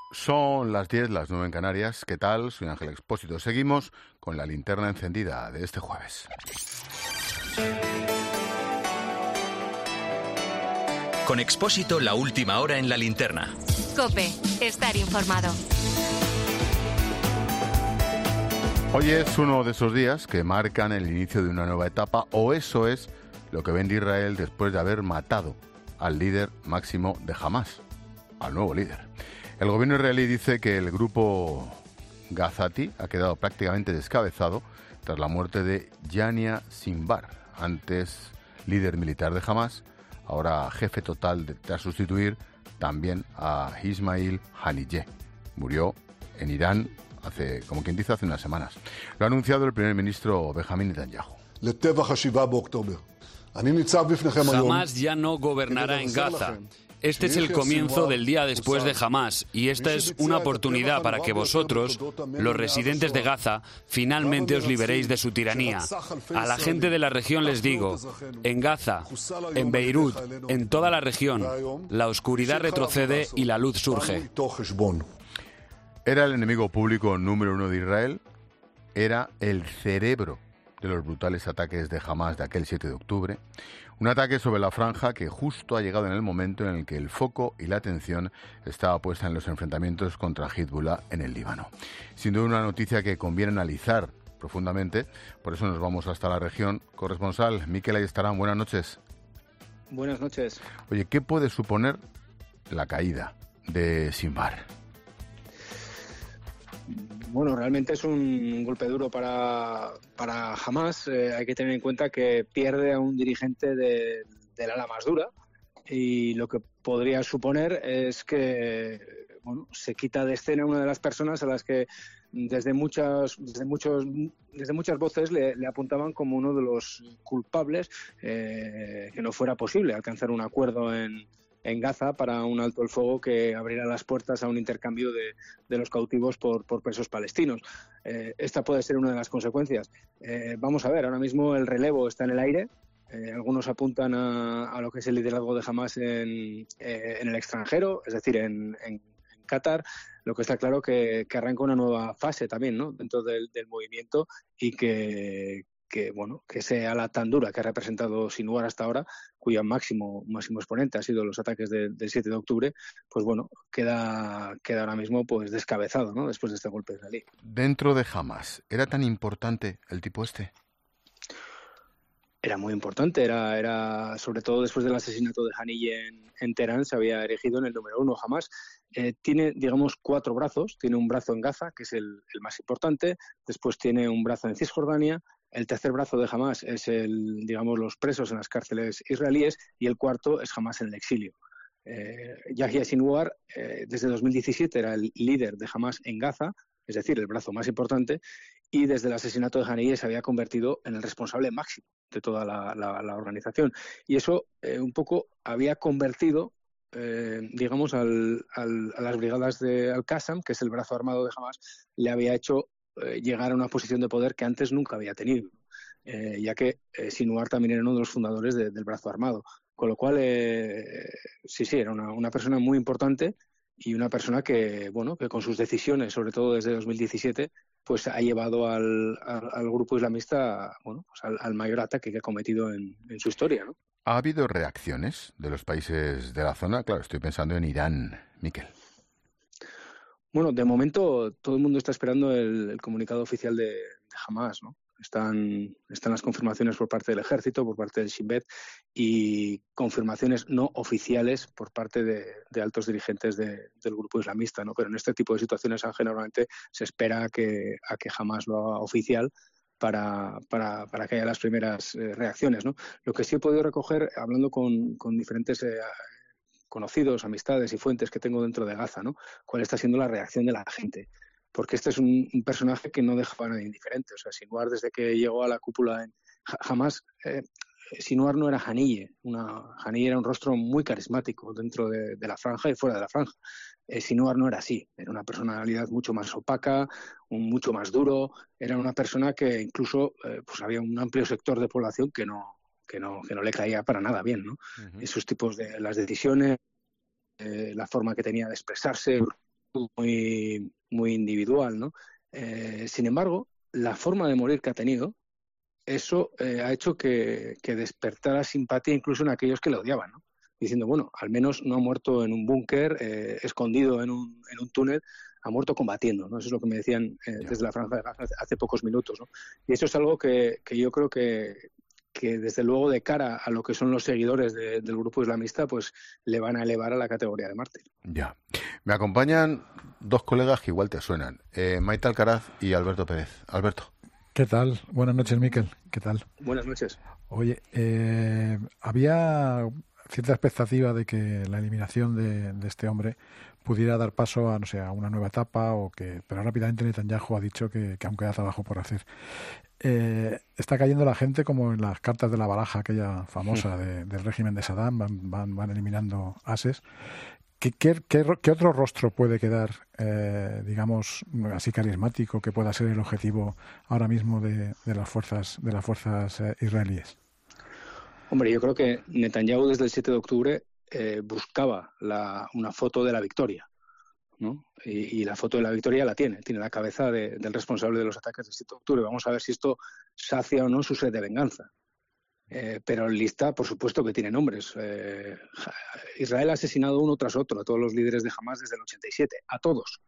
Son las 10, las 9 en Canarias. ¿Qué tal? Soy Ángel Expósito. Seguimos con la linterna encendida de este jueves. Con Expósito, la última hora en la linterna. COPE, estar informado. Hoy es uno de esos días que marcan el inicio de una nueva etapa, o eso es lo que vende Israel después de haber matado al líder máximo de Hamás, al nuevo líder. El gobierno israelí dice que el grupo Gazati ha quedado prácticamente descabezado tras la muerte de Yahya Sinwar, antes líder militar de Hamás, ahora jefe total tras sustituir también a Ismail Haniyeh. Murió en Irán hace, como quien dice, hace unas semanas. Lo ha anunciado el primer ministro Benjamin Netanyahu. Hamás ya no gobernará en Gaza. Este es el comienzo del día después de Hamás, y esta es una oportunidad para que vosotros, los residentes de Gaza, finalmente os liberéis de su tiranía. A la gente de la región les digo, en Gaza, en Beirut, en toda la región, la oscuridad retrocede y la luz surge. Era el enemigo público número uno de Israel, era el cerebro de los brutales ataques de Hamás de aquel 7 de octubre, un ataque sobre la franja que justo ha llegado en el momento en el que el foco y la atención estaba puesta en los enfrentamientos contra Hezbollah en el Líbano. Sin duda una noticia que conviene analizar profundamente, por eso nos vamos hasta la región. Corresponsal Mikel Ayestarán, buenas noches. Buenas noches. Oye, ¿qué puede suponer la caída de Sinwar? Bueno, realmente es un golpe duro para Hamás. Hay que tener en cuenta que pierde a un dirigente del ala más dura, y lo que podría suponer es que se quita de escena una de las personas a las que desde muchas voces le apuntaban como uno de los culpables, que no fuera posible alcanzar un acuerdo en Gaza para un alto el fuego que abrirá las puertas a un intercambio de los cautivos por presos palestinos. Esta puede ser una de las consecuencias. Vamos a ver, ahora mismo el relevo está en el aire. Algunos apuntan a lo que es el liderazgo de Hamás en el extranjero, es decir, en Qatar. Lo que está claro que arranca una nueva fase también, ¿no?, dentro del movimiento, y que ese ala tan dura que ha representado Sinwar hasta ahora, cuyo máximo exponente ha sido los ataques del 7 de octubre, pues queda ahora mismo pues descabezado, ¿no?, después de este golpe israelí. Dentro de Hamás, ¿era tan importante el tipo este? Era muy importante, era sobre todo después del asesinato de Haniyeh en Teherán, se había erigido en el número uno. Hamás tiene, digamos, 4 brazos. Tiene un brazo en Gaza, que es el más importante, después tiene un brazo en Cisjordania, el tercer brazo de Hamás es los presos en las cárceles israelíes, y el cuarto es Hamás en el exilio. Yahya Sinwar, desde 2017 era el líder de Hamás en Gaza, es decir, el brazo más importante, y desde el asesinato de Haniyeh se había convertido en el responsable máximo de toda la organización. Y eso un poco había convertido, a las brigadas de Al-Qassam, que es el brazo armado de Hamás, le había hecho llegar a una posición de poder que antes nunca había tenido, ya que Sinwar también era uno de los fundadores del brazo armado. Con lo cual, sí, era una persona muy importante, y una persona que con sus decisiones, sobre todo desde 2017, pues ha llevado al grupo islamista al mayor ataque que ha cometido en su historia, ¿no? ¿Ha habido reacciones de los países de la zona? Claro, estoy pensando en Irán, Mikel. Bueno, de momento todo el mundo está esperando el comunicado oficial de Hamás, ¿no? Están las confirmaciones por parte del ejército, por parte del Shin Bet, y confirmaciones no oficiales por parte de altos dirigentes del grupo islamista, ¿no? Pero en este tipo de situaciones, generalmente se espera a que Hamás lo haga oficial para que haya las primeras reacciones, ¿no? Lo que sí he podido recoger, hablando con diferentes conocidos, amistades y fuentes que tengo dentro de Gaza, ¿no?, cuál está siendo la reacción de la gente. Porque este es un personaje que no deja a nadie indiferente. O sea, Sinwar, desde que llegó a la cúpula Hamás, Sinwar no era Haniyeh. Haniyeh era un rostro muy carismático dentro de la franja y fuera de la franja. Sinwar no era así. Era una personalidad mucho más opaca, mucho más duro. Era una persona que incluso pues había un amplio sector de población que no le caía para nada bien, ¿no? Uh-huh. Esos tipos de las decisiones, la forma que tenía de expresarse, muy, muy individual, ¿no? Sin embargo, la forma de morir que ha tenido, eso ha hecho que despertara simpatía incluso en aquellos que le odiaban, ¿no? Diciendo, bueno, al menos no ha muerto en un búnker, escondido en un túnel, ha muerto combatiendo, ¿no? Eso es lo que me decían desde la Franja de Gaza hace pocos minutos, ¿no? Y eso es algo que yo creo que desde luego de cara a lo que son los seguidores del grupo islamista, pues le van a elevar a la categoría de mártir. Ya. Me acompañan dos colegas que igual te suenan, Maite Alcaraz y Alberto Pérez. Alberto. ¿Qué tal? Buenas noches, Miquel. ¿Qué tal? Buenas noches. Oye, había cierta expectativa de que la eliminación de este hombre pudiera dar paso a, no sé, a una nueva etapa, pero rápidamente Netanyahu ha dicho que aún queda trabajo por hacer. Está cayendo la gente como en las cartas de la baraja, aquella famosa del régimen de Saddam, van eliminando ases. ¿Qué otro rostro puede quedar, digamos, así carismático, que pueda ser el objetivo ahora mismo de las fuerzas israelíes? Hombre, yo creo que Netanyahu desde el 7 de octubre buscaba una foto de la victoria, ¿no? Y la foto de la victoria la tiene la cabeza del responsable de los ataques del 7 de octubre. Vamos a ver si esto sacia o no su sed de venganza. Pero en lista, por supuesto que tiene nombres. Israel ha asesinado uno tras otro a todos los líderes de Hamás desde el 87, a todos.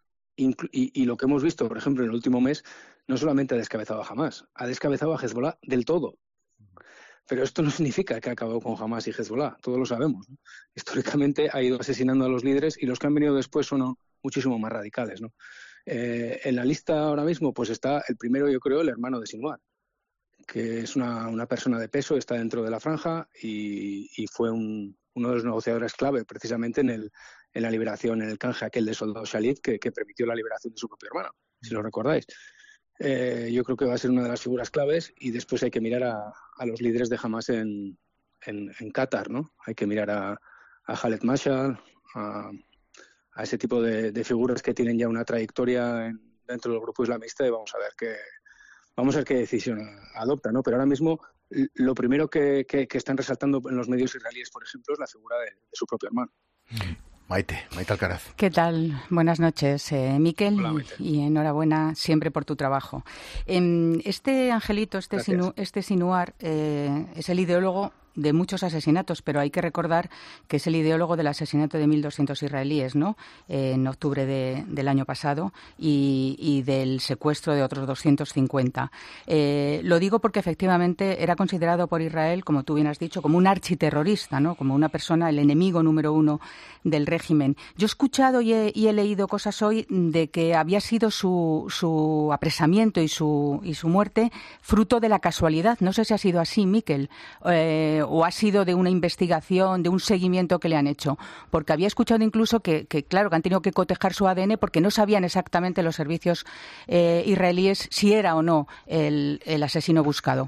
Y lo que hemos visto, por ejemplo, en el último mes, no solamente ha descabezado a Hamás, ha descabezado a Hezbollah del todo. Pero esto no significa que ha acabado con Hamás y Hezbollah, todos lo sabemos, ¿no? Históricamente ha ido asesinando a los líderes y los que han venido después son muchísimo más radicales, ¿no? En la lista ahora mismo pues está el primero, yo creo, el hermano de Sinwar, que es una persona de peso, está dentro de la franja y fue uno de los negociadores clave precisamente en la liberación, en el canje aquel de soldado Shalit que permitió la liberación de su propio hermano, si lo recordáis. Yo creo que va a ser una de las figuras claves y después hay que mirar a los líderes de Hamás en Qatar, ¿no? Hay que mirar a Khaled Mashal, a ese tipo de figuras que tienen ya una trayectoria dentro del grupo islamista y vamos a ver qué decisión adopta, ¿no? Pero ahora mismo lo primero que están resaltando en los medios israelíes, por ejemplo, es la figura de su propio hermano. Maite Alcaraz. ¿Qué tal? Buenas noches, Miquel. Hola, Maite. Y enhorabuena siempre por tu trabajo. Este angelito, este Sinwar, es el ideólogo de muchos asesinatos, pero hay que recordar que es el ideólogo del asesinato de 1.200 israelíes, ¿no? En octubre del año pasado y del secuestro de otros 250. Lo digo porque efectivamente era considerado por Israel, como tú bien has dicho, como un architerrorista, ¿no? Como una persona, el enemigo número uno del régimen. Yo he escuchado y he leído cosas hoy de que había sido su apresamiento y su muerte fruto de la casualidad. No sé si ha sido así, Miquel, o ha sido de una investigación, de un seguimiento que le han hecho. Porque había escuchado incluso que claro, que han tenido que cotejar su ADN porque no sabían exactamente los servicios israelíes si era o no el asesino buscado.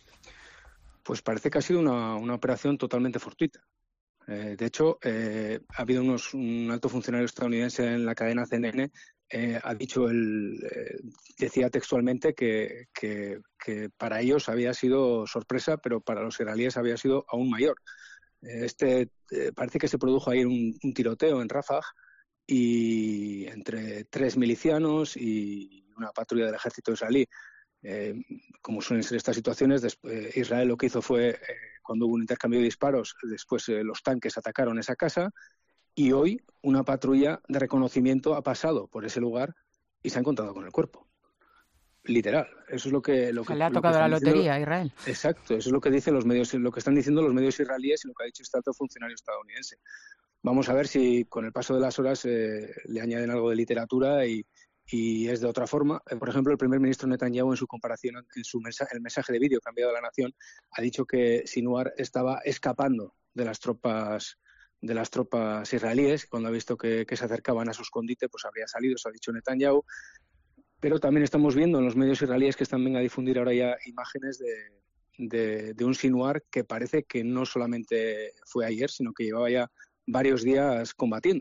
Pues parece que ha sido una operación totalmente fortuita. De hecho, ha habido un alto funcionario estadounidense en la cadena CNN, ha dicho, decía textualmente que para ellos había sido sorpresa, pero para los israelíes había sido aún mayor. Parece que se produjo ahí un tiroteo en Rafah y entre 3 milicianos y una patrulla del ejército israelí. Como suelen ser estas situaciones, Israel lo que hizo fue, cuando hubo un intercambio de disparos, después los tanques atacaron esa casa y hoy una patrulla de reconocimiento ha pasado por ese lugar y se ha encontrado con el cuerpo. Literal. Eso es lo que le ha tocado la lotería a Israel. Exacto. Eso es lo que dicen los medios, lo que están diciendo los medios israelíes y lo que ha dicho este alto funcionario estadounidense. Vamos a ver si con el paso de las horas le añaden algo de literatura y es de otra forma. Por ejemplo, el primer ministro Netanyahu, en su comparación, el mensaje de vídeo que ha enviado a la nación, ha dicho que Sinwar estaba escapando de las tropas israelíes. Cuando ha visto que se acercaban a su escondite, pues habría salido, eso ha dicho Netanyahu. Pero también estamos viendo en los medios israelíes que están a difundir ahora ya imágenes de un Sinwar que parece que no solamente fue ayer, sino que llevaba ya varios días combatiendo.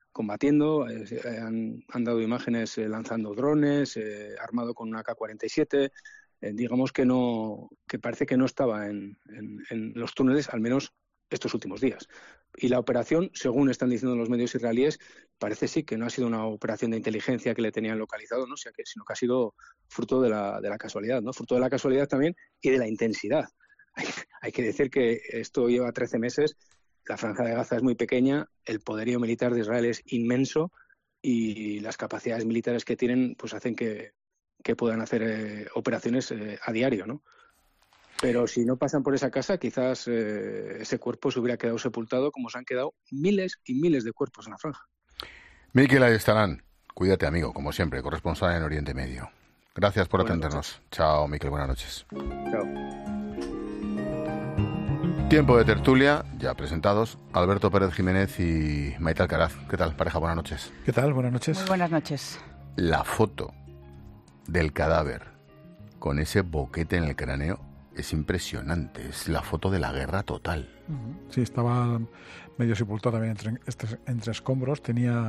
Han dado imágenes lanzando drones, armado con una AK-47. Digamos que parece que no estaba en los túneles, al menos estos últimos días. Y la operación, según están diciendo los medios israelíes, parece sí que no ha sido una operación de inteligencia que le tenían localizado, ¿no? Sino que ha sido fruto de la casualidad, ¿no? Fruto de la casualidad también y de la intensidad. Hay que decir que esto lleva 13 meses, la Franja de Gaza es muy pequeña, el poderío militar de Israel es inmenso y las capacidades militares que tienen pues hacen que puedan hacer operaciones a diario, ¿no? Pero si no pasan por esa casa, quizás ese cuerpo se hubiera quedado sepultado como se han quedado miles y miles de cuerpos en la franja. Mikel Ayestarán, cuídate, amigo, como siempre, corresponsal en Oriente Medio. Gracias por atendernos. Chao, Mikel, buenas noches. Chao. Tiempo de tertulia, ya presentados, Alberto Pérez Jiménez y Maite Alcaraz. ¿Qué tal, pareja? Buenas noches. ¿Qué tal? Buenas noches. Muy buenas noches. La foto del cadáver con ese boquete en el cráneo es impresionante, es la foto de la guerra total. Sí, estaba medio sepultado también entre escombros,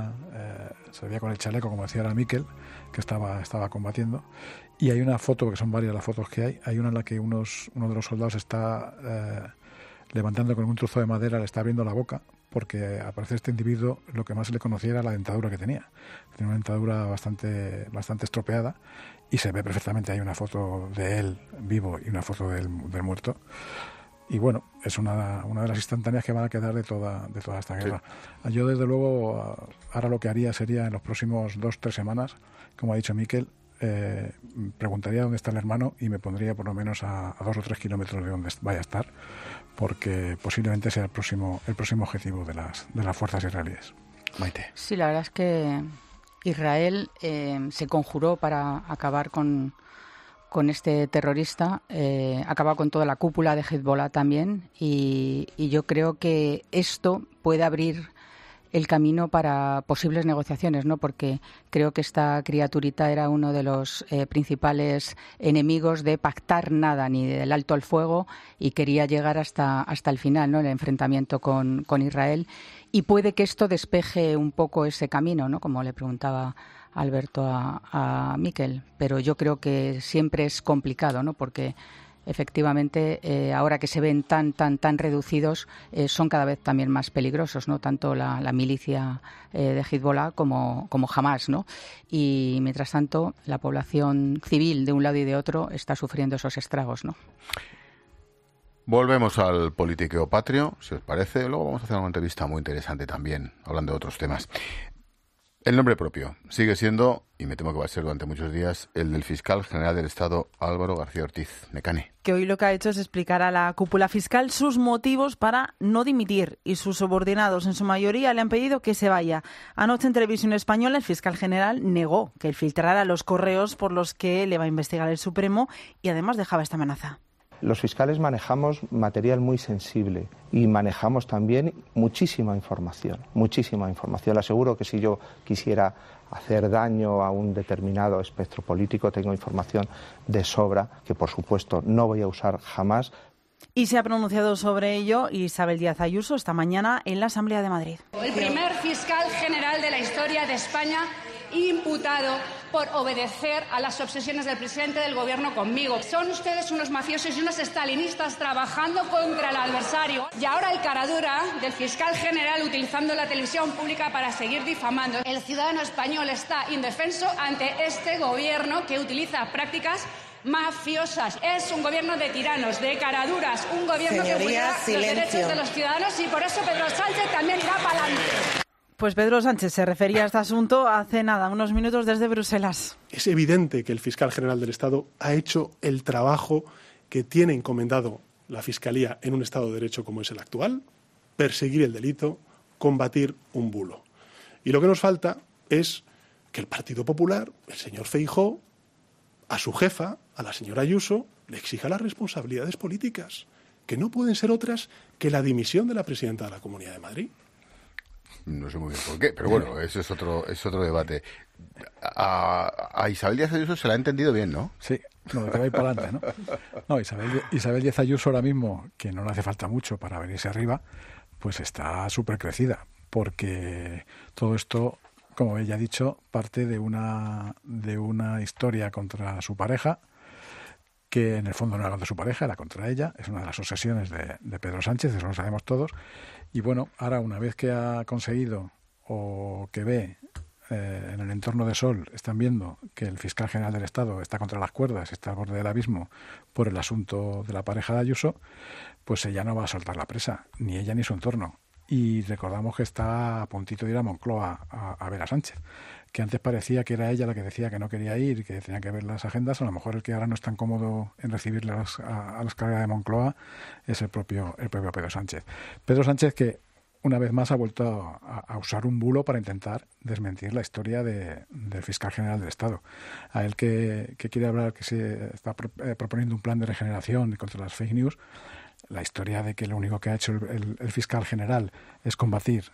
se veía con el chaleco, como decía ahora Mikel, que estaba combatiendo. Y hay una foto, que son varias las fotos que hay una en la que uno de los soldados está levantando con un trozo de madera, le está abriendo la boca, porque al parecer este individuo lo que más se le conocía era la dentadura que tenía. Tenía una dentadura bastante estropeada y se ve perfectamente, hay una foto de él vivo y una foto del muerto. Y bueno, es una de las instantáneas que van a quedar de toda esta guerra. Sí. Yo desde luego ahora lo que haría sería en los próximos 2-3 semanas, como ha dicho Mikel, preguntaría dónde está el hermano y me pondría por lo menos a 2 o 3 kilómetros de donde vaya a estar, porque posiblemente sea el próximo objetivo de las fuerzas israelíes. Maite. Sí, la verdad es que Israel se conjuró para acabar con este terrorista, acaba con toda la cúpula de Hezbollah también, y yo creo que esto puede abrir el camino para posibles negociaciones, ¿no? Porque creo que esta criaturita era uno de los principales enemigos de pactar nada, ni del alto al fuego, y quería llegar hasta el final, ¿no? El enfrentamiento con Israel, y puede que esto despeje un poco ese camino, ¿no? Como le preguntaba Alberto a Mikel, pero yo creo que siempre es complicado, ¿no? Porque efectivamente, ahora que se ven tan reducidos, son cada vez también más peligrosos, ¿no? Tanto la milicia de Hezbollah como Hamás, ¿no? Y mientras tanto, la población civil de un lado y de otro está sufriendo esos estragos, ¿no? Volvemos al politiqueo patrio, si os parece. Luego vamos a hacer una entrevista muy interesante también, hablando de otros temas. El nombre propio sigue siendo, y me temo que va a ser durante muchos días, el del fiscal general del Estado, Álvaro García Ortiz. Necane. Que hoy lo que ha hecho es explicar a la cúpula fiscal sus motivos para no dimitir, y sus subordinados en su mayoría le han pedido que se vaya. Anoche en Televisión Española el fiscal general negó que él filtrara los correos por los que le va a investigar el Supremo, y además dejaba esta amenaza. Los fiscales manejamos material muy sensible y manejamos también muchísima información. Le aseguro que si yo quisiera hacer daño a un determinado espectro político, tengo información de sobra que, por supuesto, no voy a usar jamás. Y se ha pronunciado sobre ello Isabel Díaz Ayuso esta mañana en la Asamblea de Madrid. El primer fiscal general de la historia de España imputado por obedecer a las obsesiones del presidente del gobierno conmigo. Son ustedes unos mafiosos y unos estalinistas trabajando contra el adversario. Y ahora el caradura del fiscal general utilizando la televisión pública para seguir difamando. El ciudadano español está indefenso ante este gobierno que utiliza prácticas mafiosas. Es un gobierno de tiranos, de caraduras, un gobierno que vulnera los derechos de los ciudadanos, y por eso Pedro Sánchez también irá para adelante. Pues Pedro Sánchez se refería a este asunto hace nada, unos minutos desde Bruselas. Es evidente que el fiscal general del Estado ha hecho el trabajo que tiene encomendado la Fiscalía en un Estado de Derecho como es el actual: perseguir el delito, combatir un bulo. Y lo que nos falta es que el Partido Popular, el señor Feijóo, a su jefa, a la señora Ayuso, le exija las responsabilidades políticas, que no pueden ser otras que la dimisión de la presidenta de la Comunidad de Madrid. No sé muy bien por qué, pero bueno, ese es otro debate. A Isabel Díaz Ayuso se la ha entendido bien, ¿no? Sí, no, que va a ir para adelante, ¿no? No, Isabel Díaz Ayuso ahora mismo, que no le hace falta mucho para venirse arriba, pues está súper crecida, porque todo esto, como ella ha dicho, parte de una historia contra su pareja, que en el fondo no era contra su pareja, era contra ella. Es una de las obsesiones de Pedro Sánchez, eso lo sabemos todos. Y bueno, ahora una vez que ha conseguido o que ve en el entorno de Sol, están viendo que el fiscal general del Estado está contra las cuerdas, está al borde del abismo por el asunto de la pareja de Ayuso, pues ella no va a soltar la presa, ni ella ni su entorno. Y recordamos que está a puntito de ir a Moncloa a ver a Sánchez, que antes parecía que era ella la que decía que no quería ir, que tenía que ver las agendas. A lo mejor el que ahora no es tan cómodo en recibirle a la escalera de Moncloa es el propio Pedro Sánchez. Pedro Sánchez que una vez más ha vuelto a usar un bulo para intentar desmentir la historia del fiscal general del Estado. A él que quiere hablar, que se está proponiendo un plan de regeneración contra las fake news. La historia de que lo único que ha hecho el fiscal general es combatir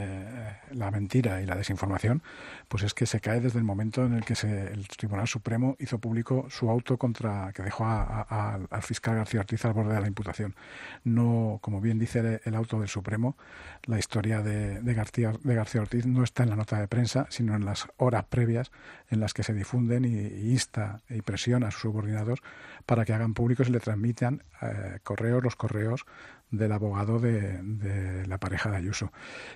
la mentira y la desinformación, pues es que se cae desde el momento en el que el Tribunal Supremo hizo público su auto que dejó al fiscal García Ortiz al borde de la imputación. No, como bien dice el auto del Supremo, la historia de García Ortiz no está en la nota de prensa, sino en las horas previas en las que se difunden y insta y presiona a sus subordinados para que hagan públicos y le transmitan los correos del abogado de la pareja de Ayuso.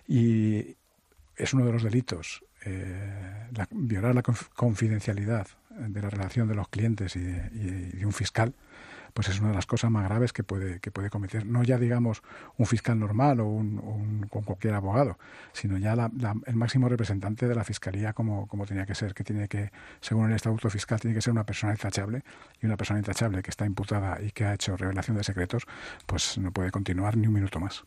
Y es uno de los delitos, violar la confidencialidad de la relación de los clientes y de un fiscal, pues es una de las cosas más graves que puede cometer, no ya digamos un fiscal normal o con cualquier abogado, sino ya el máximo representante de la Fiscalía como tenía que ser, que tiene que, según el Estatuto Fiscal, tiene que ser una persona intachable, y una persona intachable que está imputada y que ha hecho revelación de secretos, pues no puede continuar ni un minuto más.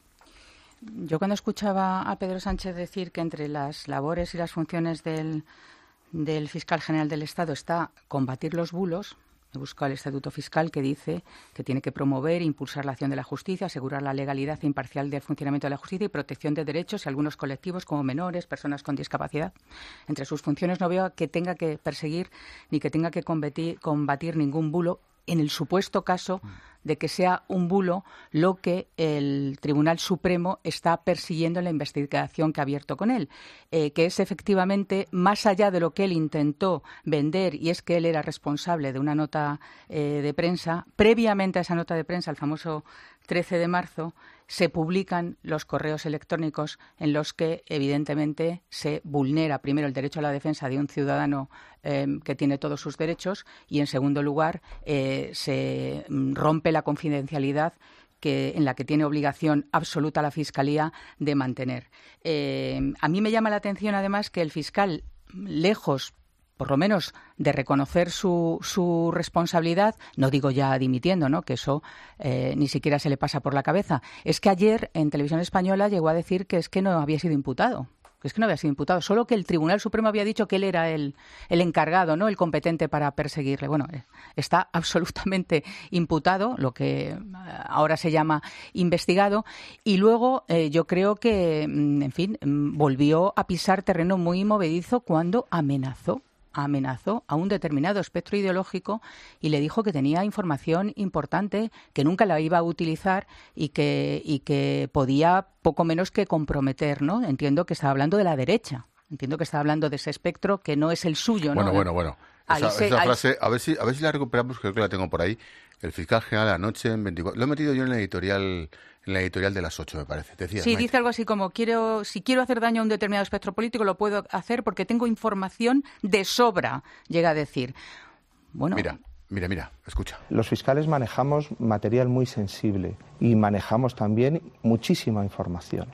Yo cuando escuchaba a Pedro Sánchez decir que entre las labores y las funciones del fiscal general del Estado está combatir los bulos, he buscado el Estatuto Fiscal que dice que tiene que promover e impulsar la acción de la justicia, asegurar la legalidad e imparcial del funcionamiento de la justicia y protección de derechos y algunos colectivos como menores, personas con discapacidad. Entre sus funciones no veo que tenga que perseguir ni que tenga que combatir ningún bulo, en el supuesto caso de que sea un bulo lo que el Tribunal Supremo está persiguiendo en la investigación que ha abierto con él, que es efectivamente más allá de lo que él intentó vender, y es que él era responsable de una nota de prensa. Previamente a esa nota de prensa, el famoso 13 de marzo, se publican los correos electrónicos en los que evidentemente se vulnera primero el derecho a la defensa de un ciudadano que tiene todos sus derechos, y en segundo lugar se rompe la confidencialidad en la que tiene obligación absoluta la Fiscalía de mantener. A mí me llama la atención además que el fiscal, lejos por lo menos de reconocer su responsabilidad, no digo ya dimitiendo, ¿no?, que eso ni siquiera se le pasa por la cabeza. Es que ayer en Televisión Española llegó a decir que es que no había sido imputado. Solo que el Tribunal Supremo había dicho que él era el encargado, ¿no?, el competente para perseguirle. Bueno, está absolutamente imputado, lo que ahora se llama investigado, y luego yo creo que, en fin, volvió a pisar terreno muy movedizo cuando amenazó a un determinado espectro ideológico y le dijo que tenía información importante, que nunca la iba a utilizar y que podía poco menos que comprometer, ¿no? Entiendo que estaba hablando de la derecha, entiendo que estaba hablando de ese espectro que no es el suyo, ¿no? Bueno. Esa frase, a ver si la recuperamos, creo que la tengo por ahí. El fiscal general anoche en 24... Lo he metido yo en la editorial de las 8, me parece. Decías, sí, Maite. Dice algo así como, si quiero hacer daño a un determinado espectro político, lo puedo hacer porque tengo información de sobra, llega a decir. Bueno, Mira, escucha. Los fiscales manejamos material muy sensible y manejamos también muchísima información.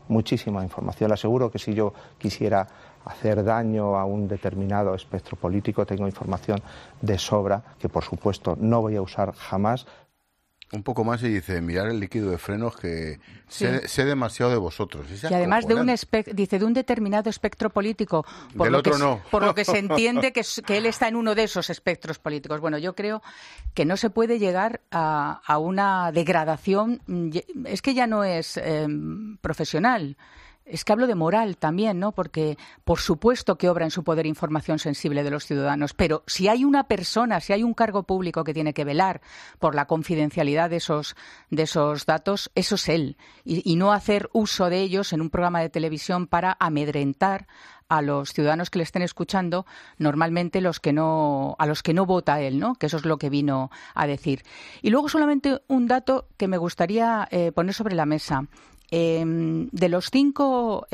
Le aseguro que si yo quisiera hacer daño a un determinado espectro político, tengo información de sobra que, por supuesto, no voy a usar jamás. Un poco más y dice, mirar el líquido de frenos que sé demasiado de vosotros. Y además de un determinado espectro político, por lo que se entiende que él está en uno de esos espectros políticos. Bueno, yo creo que no se puede llegar a una degradación, es que ya no es profesional. Es que hablo de moral también, ¿no? Porque por supuesto que obra en su poder información sensible de los ciudadanos, pero si hay una persona, si hay un cargo público que tiene que velar por la confidencialidad de esos datos, eso es él. Y no hacer uso de ellos en un programa de televisión para amedrentar a los ciudadanos que le estén escuchando, normalmente a los que no vota él, ¿no? Que eso es lo que vino a decir. Y luego solamente un dato que me gustaría poner sobre la mesa. De los 5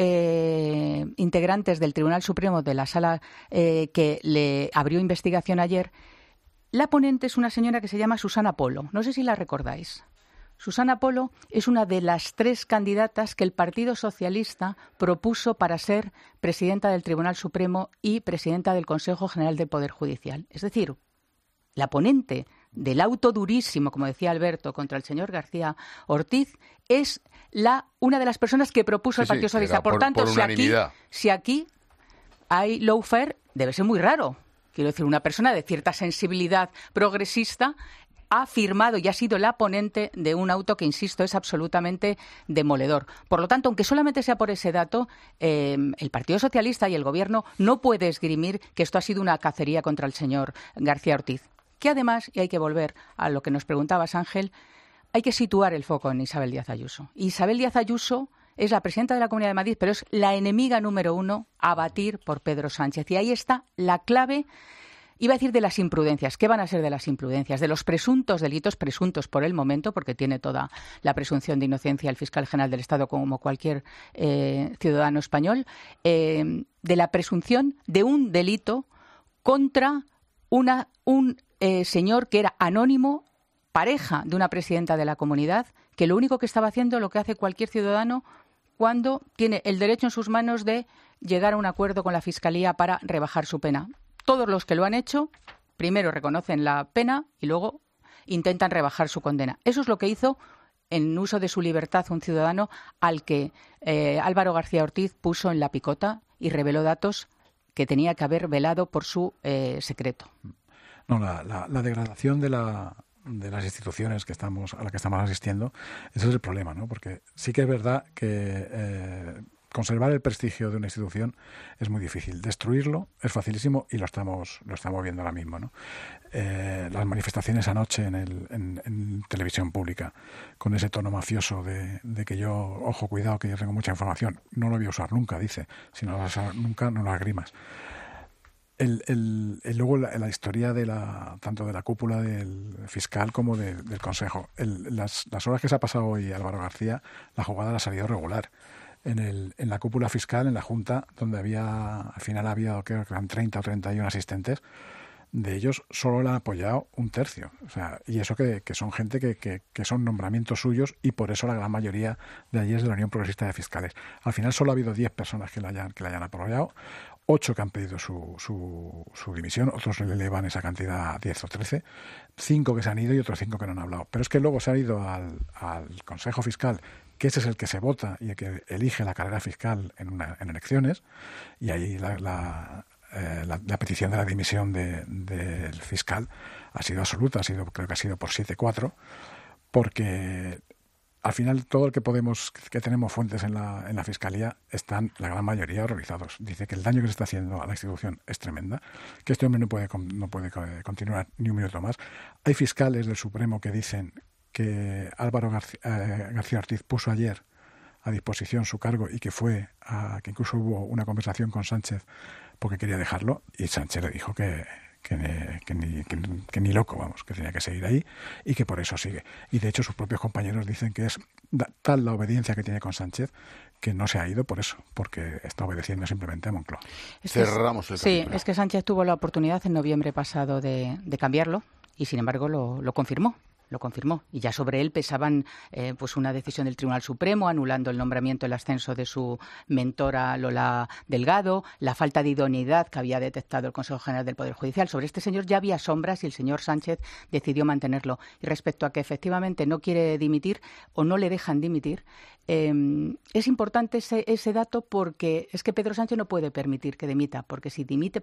integrantes del Tribunal Supremo de la sala que le abrió investigación ayer, la ponente es una señora que se llama Susana Polo. No sé si la recordáis. Susana Polo es una de las 3 candidatas que el Partido Socialista propuso para ser presidenta del Tribunal Supremo y presidenta del Consejo General del Poder Judicial. Es decir, la ponente del auto durísimo, como decía Alberto, contra el señor García Ortiz, es una de las personas que propuso el Partido Socialista. Por tanto, si aquí hay lawfare, debe ser muy raro. Quiero decir, una persona de cierta sensibilidad progresista ha firmado y ha sido la ponente de un auto que, insisto, es absolutamente demoledor. Por lo tanto, aunque solamente sea por ese dato, el Partido Socialista y el Gobierno no puede esgrimir que esto ha sido una cacería contra el señor García Ortiz. Que además, y hay que volver a lo que nos preguntabas, Ángel, hay que situar el foco en Isabel Díaz Ayuso. Isabel Díaz Ayuso es la presidenta de la Comunidad de Madrid, pero es la enemiga número 1 a batir por Pedro Sánchez. Y ahí está la clave, iba a decir de las imprudencias. ¿Qué van a ser de las imprudencias? De los presuntos delitos, presuntos por el momento, porque tiene toda la presunción de inocencia el fiscal general del Estado como cualquier ciudadano español, de la presunción de un delito contra un señor que era anónimo, pareja de una presidenta de la comunidad, que lo único que estaba haciendo, lo que hace cualquier ciudadano cuando tiene el derecho en sus manos de llegar a un acuerdo con la Fiscalía para rebajar su pena. Todos los que lo han hecho, primero reconocen la pena y luego intentan rebajar su condena. Eso es lo que hizo en uso de su libertad un ciudadano al que Álvaro García Ortiz puso en la picota y reveló datos que tenía que haber velado por su secreto. No, la degradación de las instituciones a la que estamos asistiendo, ese es el problema, ¿no? Porque sí que es verdad que conservar el prestigio de una institución es muy difícil. Destruirlo es facilísimo y lo estamos viendo ahora mismo, ¿no? Las manifestaciones anoche en televisión pública, con ese tono mafioso de que yo, ojo, cuidado, que yo tengo mucha información, no lo voy a usar nunca, dice. Si no lo vas a usar nunca, no lo agrimas. Luego la historia tanto de la cúpula del fiscal como del Consejo. Las horas que se ha pasado hoy Álvaro García, la jugada la ha salido regular. En la cúpula fiscal, en la Junta, donde al final había, creo que eran 30 o 31 asistentes, de ellos solo le han apoyado un tercio. O sea, y eso que son gente que son nombramientos suyos, y por eso la gran mayoría de allí es de la Unión Progresista de Fiscales. Al final solo ha habido 10 personas que le hayan apoyado, 8 que han pedido su dimisión, otros le elevan esa cantidad a 10 o 13, 5 que se han ido y otros 5 que no han hablado. Pero es que luego se ha ido al Consejo Fiscal, que ese es el que se vota y el que elige la carrera fiscal en elecciones, y ahí la petición de la dimisión del fiscal ha sido absoluta, creo que ha sido por 7-4, porque al final todo el que tenemos fuentes en la Fiscalía están la gran mayoría horrorizados. Dice que el daño que se está haciendo a la institución es tremenda, que este hombre no puede continuar ni un minuto más. Hay fiscales del Supremo que dicen que Álvaro García Ortiz puso ayer a disposición su cargo y que incluso hubo una conversación con Sánchez porque quería dejarlo, y Sánchez le dijo que ni loco, vamos, que tenía que seguir ahí y que por eso sigue. Y de hecho sus propios compañeros dicen que es tal la obediencia que tiene con Sánchez que no se ha ido por eso, porque está obedeciendo simplemente a Moncloa. Cerramos el capítulo. Sí, es que Sánchez tuvo la oportunidad en noviembre pasado de cambiarlo y sin embargo lo confirmó. Lo confirmó, y ya sobre él pesaban una decisión del Tribunal Supremo anulando el nombramiento, el ascenso de su mentora Lola Delgado, la falta de idoneidad que había detectado el Consejo General del Poder Judicial. Sobre este señor ya había sombras y el señor Sánchez decidió mantenerlo. Y respecto a que efectivamente no quiere dimitir o no le dejan dimitir, es importante ese dato, porque es que Pedro Sánchez no puede permitir que dimita, porque si dimite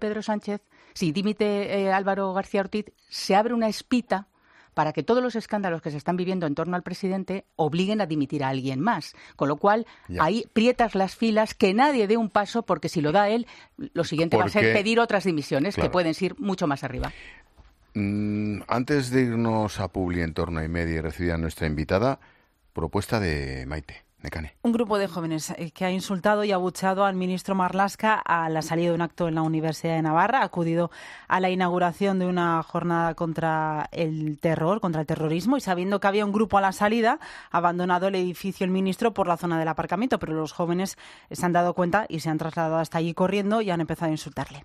Álvaro García Ortiz, se abre una espita para que todos los escándalos que se están viviendo en torno al presidente obliguen a dimitir a alguien más. Con lo cual, ahí prietas las filas, que nadie dé un paso, porque si lo da él, lo siguiente va a ser pedir otras dimisiones, claro, que pueden ir mucho más arriba. Antes de irnos a Publi en torno y media y recibir a nuestra invitada, propuesta de Maite. Necane. Un grupo de jóvenes que ha insultado y abucheado al ministro Marlaska a la salida de un acto en la Universidad de Navarra. Ha acudido a la inauguración de una jornada contra el terror, contra el terrorismo, y sabiendo que había un grupo a la salida, ha abandonado el edificio el ministro por la zona del aparcamiento, pero los jóvenes se han dado cuenta y se han trasladado hasta allí corriendo y han empezado a insultarle.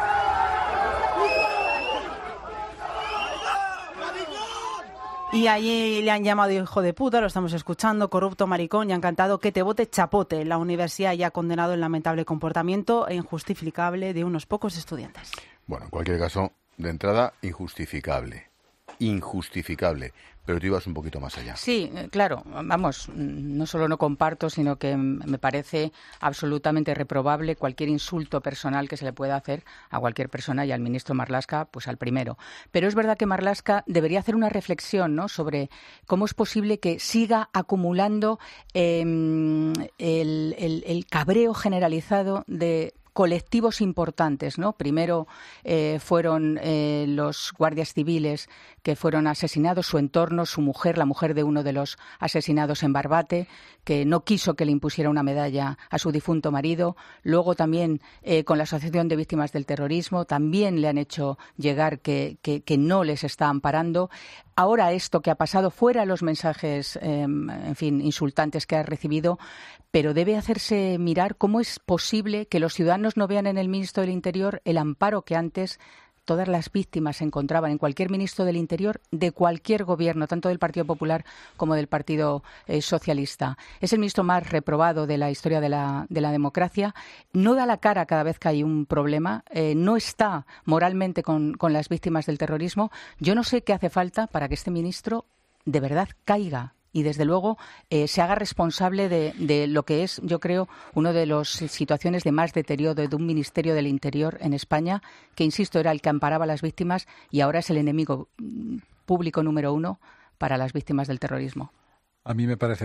Y allí le han llamado hijo de puta, lo estamos escuchando, corrupto, maricón, y han cantado que te vote chapote. La universidad ya ha condenado el lamentable comportamiento e injustificable de unos pocos estudiantes. Bueno, en cualquier caso, de entrada, injustificable. Pero tú ibas un poquito más allá. Sí, claro, vamos, no solo no comparto, sino que me parece absolutamente reprobable cualquier insulto personal que se le pueda hacer a cualquier persona, y al ministro Marlaska, pues al primero. Pero es verdad que Marlaska debería hacer una reflexión, ¿no?, sobre cómo es posible que siga acumulando el cabreo generalizado de colectivos importantes, ¿no? Primero fueron los guardias civiles que fueron asesinados, su entorno, su mujer, la mujer de uno de los asesinados en Barbate, que no quiso que le impusiera una medalla a su difunto marido. Luego también con la Asociación de Víctimas del Terrorismo también le han hecho llegar que no les está amparando. Ahora esto que ha pasado, fuera los mensajes, en fin, insultantes que ha recibido, pero debe hacerse mirar cómo es posible que los ciudadanos no vean en el ministro del Interior el amparo que antes todas las víctimas se encontraban en cualquier ministro del Interior de cualquier gobierno, tanto del Partido Popular como del Partido Socialista. Es el ministro más reprobado de la historia de la democracia. No da la cara cada vez que hay un problema. No está moralmente con las víctimas del terrorismo. Yo no sé qué hace falta para que este ministro de verdad caiga y, desde luego, se haga responsable de lo que es, yo creo, una de las situaciones de más deterioro de un Ministerio del Interior en España, que, insisto, era el que amparaba a las víctimas y ahora es el enemigo público número uno para las víctimas del terrorismo. A mí me parece,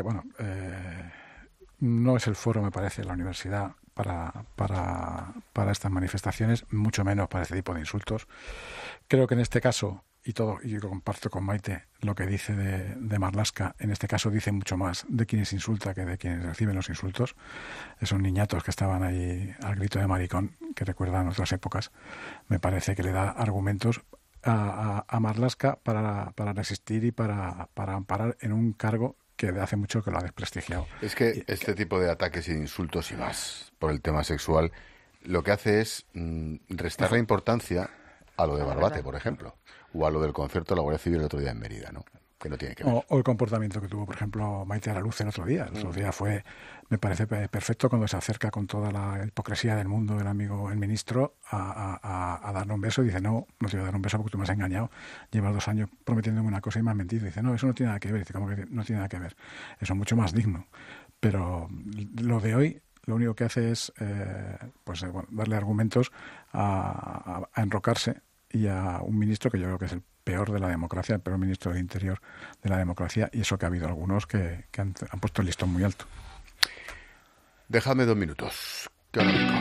no es el foro, me parece, la universidad para estas manifestaciones, mucho menos para este tipo de insultos. Creo que en este caso, y yo comparto con Maite lo que dice de Marlaska, en este caso dice mucho más de quienes insulta que de quienes reciben los insultos. Esos niñatos que estaban ahí al grito de maricón, que recuerdan otras épocas, me parece que le da argumentos a Marlaska para resistir y para amparar en un cargo que de hace mucho que lo ha desprestigiado. Es que este tipo de ataques y de insultos, y más por el tema sexual, lo que hace es restar la importancia a lo de Barbate, por ejemplo, o a lo del concierto de la Guardia Civil el otro día en Mérida, ¿no? Que no tiene que ver. O el comportamiento que tuvo, por ejemplo, Maite Araluce el otro día. El otro día fue, me parece perfecto, cuando se acerca con toda la hipocresía del mundo el ministro a darle un beso, y dice, no te voy a dar un beso porque tú me has engañado, llevas 2 años prometiéndome una cosa y me has mentido. Y dice, no, eso no tiene nada que ver. Y dice, ¿cómo que no tiene nada que ver? Eso es mucho más digno. Pero lo de hoy, lo único que hace es darle argumentos a enrocarse, y a un ministro que yo creo que es el peor de la democracia, el peor ministro del Interior de la democracia, y eso que ha habido algunos que han puesto el listón muy alto. Déjame 2 minutos. ¿Qué os digo?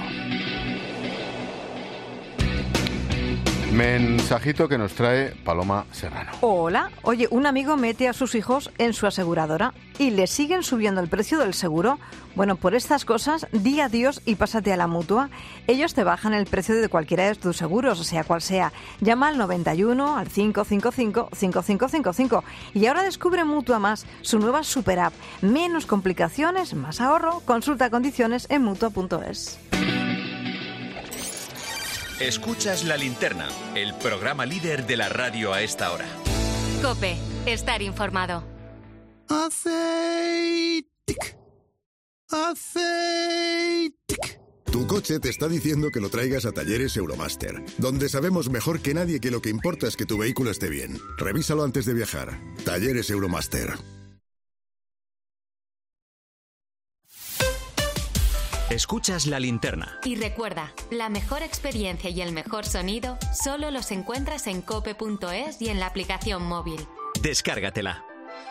Mensajito que nos trae Paloma Serrano. Hola. Oye, un amigo mete a sus hijos en su aseguradora y le siguen subiendo el precio del seguro. Bueno, por estas cosas, di adiós y pásate a la Mutua. Ellos te bajan el precio de cualquiera de tus seguros, sea cual sea. Llama al 91, al 555-5555. Y ahora descubre Mutua Más, su nueva super app. Menos complicaciones, más ahorro. Consulta condiciones en Mutua.es. Escuchas La Linterna, el programa líder de la radio a esta hora. COPE, estar informado. Aceitic. Tu coche te está diciendo que lo traigas a Talleres Euromaster, donde sabemos mejor que nadie que lo que importa es que tu vehículo esté bien. Revísalo antes de viajar. Talleres Euromaster. Escuchas La Linterna. Y recuerda, la mejor experiencia y el mejor sonido solo los encuentras en cope.es y en la aplicación móvil. Descárgatela.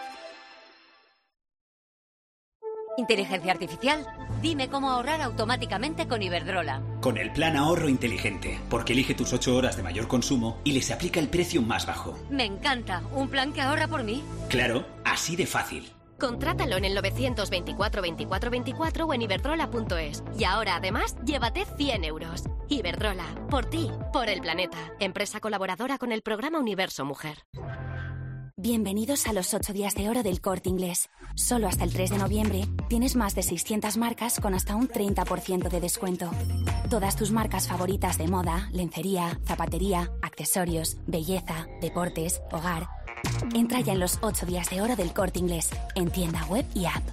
Inteligencia artificial, dime cómo ahorrar automáticamente con Iberdrola. Con el plan ahorro inteligente, porque elige tus 8 horas de mayor consumo y les aplica el precio más bajo. Me encanta, un plan que ahorra por mí. Claro, así de fácil. Contrátalo en el 924 24 24 o en iberdrola.es. Y ahora, además, llévate 100 euros. Iberdrola, por ti, por el planeta. Empresa colaboradora con el programa Universo Mujer. Bienvenidos a los 8 días de oro del Corte Inglés. Solo hasta el 3 de noviembre tienes más de 600 marcas con hasta un 30% de descuento. Todas tus marcas favoritas de moda, lencería, zapatería, accesorios, belleza, deportes, hogar. Entra ya en los 8 días de oro del Corte Inglés, en tienda web y app.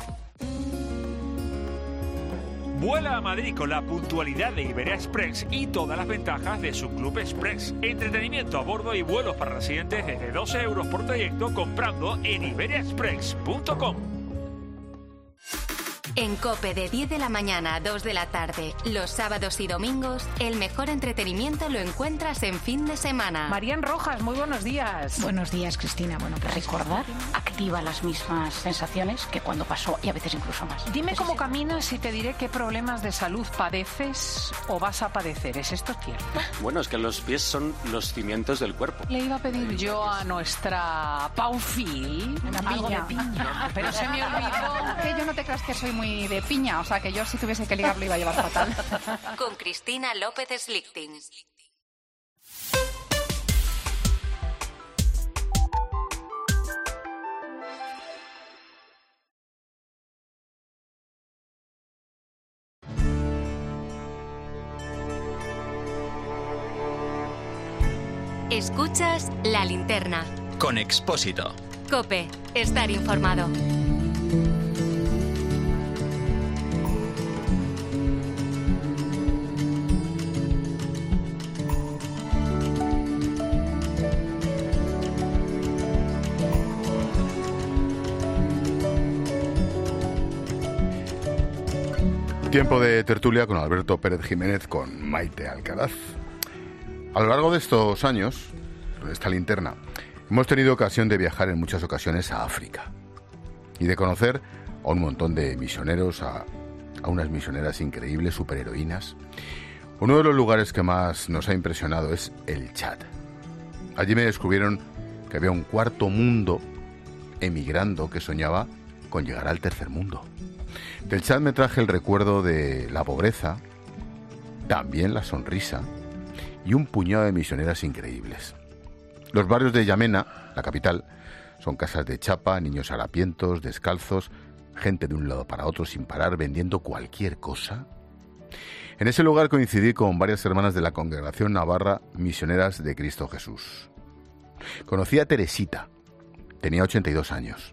Vuela a Madrid con la puntualidad de Iberia Express y todas las ventajas de su Club Express. Entretenimiento a bordo y vuelos para residentes desde 12 euros por trayecto comprando en iberiaexpress.com. En COPE de 10 de la mañana a 2 de la tarde, los sábados y domingos, el mejor entretenimiento lo encuentras en fin de semana. Marían Rojas, muy buenos días. Buenos días, Cristina. Bueno, recordar activa las mismas sensaciones que cuando pasó y a veces incluso más. Dime cómo caminas y te diré qué problemas de salud padeces o vas a padecer. ¿Es esto cierto? Bueno, es que los pies son los cimientos del cuerpo. Le iba a pedir yo a nuestra Paufil algo de piña, pero se me olvidó. Que yo no te creas que soy muy de piña, o sea que yo si tuviese que ligar lo iba a llevar fatal. Con Cristina López Slichting. Escuchas La Linterna. Con Expósito. COPE. Estar informado. Tiempo de tertulia con Alberto Pérez Jiménez, con Maite Alcaraz. A lo largo de estos años, de esta linterna, hemos tenido ocasión de viajar en muchas ocasiones a África y de conocer a un montón de misioneros, a unas misioneras increíbles, superheroínas. Uno de los lugares que más nos ha impresionado es el Chad. Allí me descubrieron que había un cuarto mundo emigrando que soñaba con llegar al tercer mundo. Del Chad me traje el recuerdo de la pobreza, también la sonrisa y un puñado de misioneras increíbles. Los barrios de Yamena, la capital, son casas de chapa, niños harapientos, descalzos, gente de un lado para otro sin parar vendiendo cualquier cosa. En ese lugar coincidí con varias hermanas de la Congregación Navarra Misioneras de Cristo Jesús. Conocí a Teresita, tenía 82 años,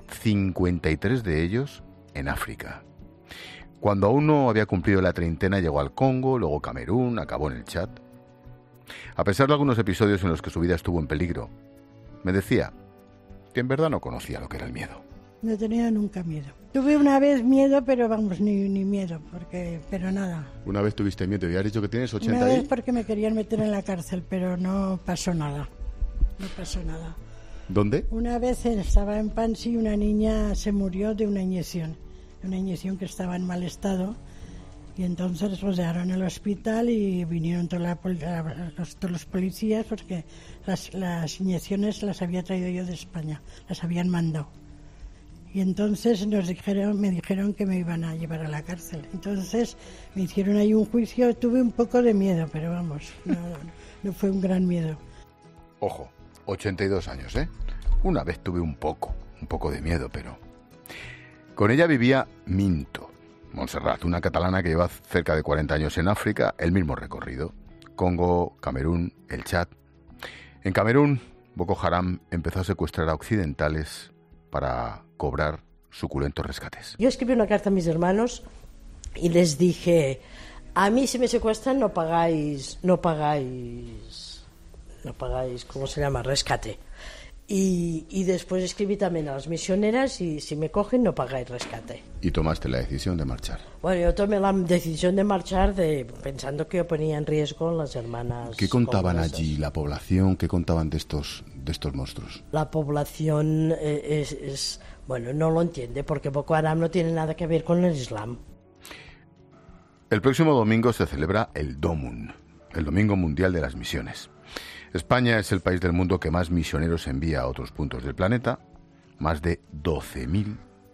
53 de ellos en África. Cuando aún no había cumplido la treintena llegó al Congo, luego Camerún, acabó en el Chad. A pesar de algunos episodios en los que su vida estuvo en peligro, me decía que en verdad no conocía lo que era el miedo. No tenía nunca miedo. Tuve una vez miedo, pero vamos, ni miedo, pero nada. Una vez tuviste miedo y has dicho que tienes 80 Una vez porque me querían meter en la cárcel, pero no pasó nada. No pasó nada. ¿Dónde? Una vez estaba en Pansy y una niña se murió de una inyección que estaba en mal estado, y entonces los dejaron en el hospital y vinieron todos los policías porque las inyecciones las había traído yo de España, las habían mandado. Y entonces me dijeron que me iban a llevar a la cárcel. Entonces me hicieron ahí un juicio, tuve un poco de miedo, pero vamos, no fue un gran miedo. Ojo, 82 años, ¿eh? Una vez tuve un poco de miedo, pero... Con ella vivía Minto, Montserrat, una catalana que lleva cerca de 40 años en África, el mismo recorrido. Congo, Camerún, el Chad. En Camerún, Boko Haram empezó a secuestrar a occidentales para cobrar suculentos rescates. Yo escribí una carta a mis hermanos y les dije, a mí si me secuestran no pagáis, ¿cómo se llama? Rescate. Y después escribí también a las misioneras y si me cogen no pagáis rescate. ¿Y tomaste la decisión de marchar? Bueno, yo tomé la decisión de marchar pensando que yo ponía en riesgo a las hermanas. ¿Qué contaban allí la población? ¿Qué contaban de estos monstruos? La población bueno, no lo entiende porque Boko Haram no tiene nada que ver con el Islam. El próximo domingo se celebra el Domun, el Domingo Mundial de las Misiones. España es el país del mundo que más misioneros envía a otros puntos del planeta. Más de 12.000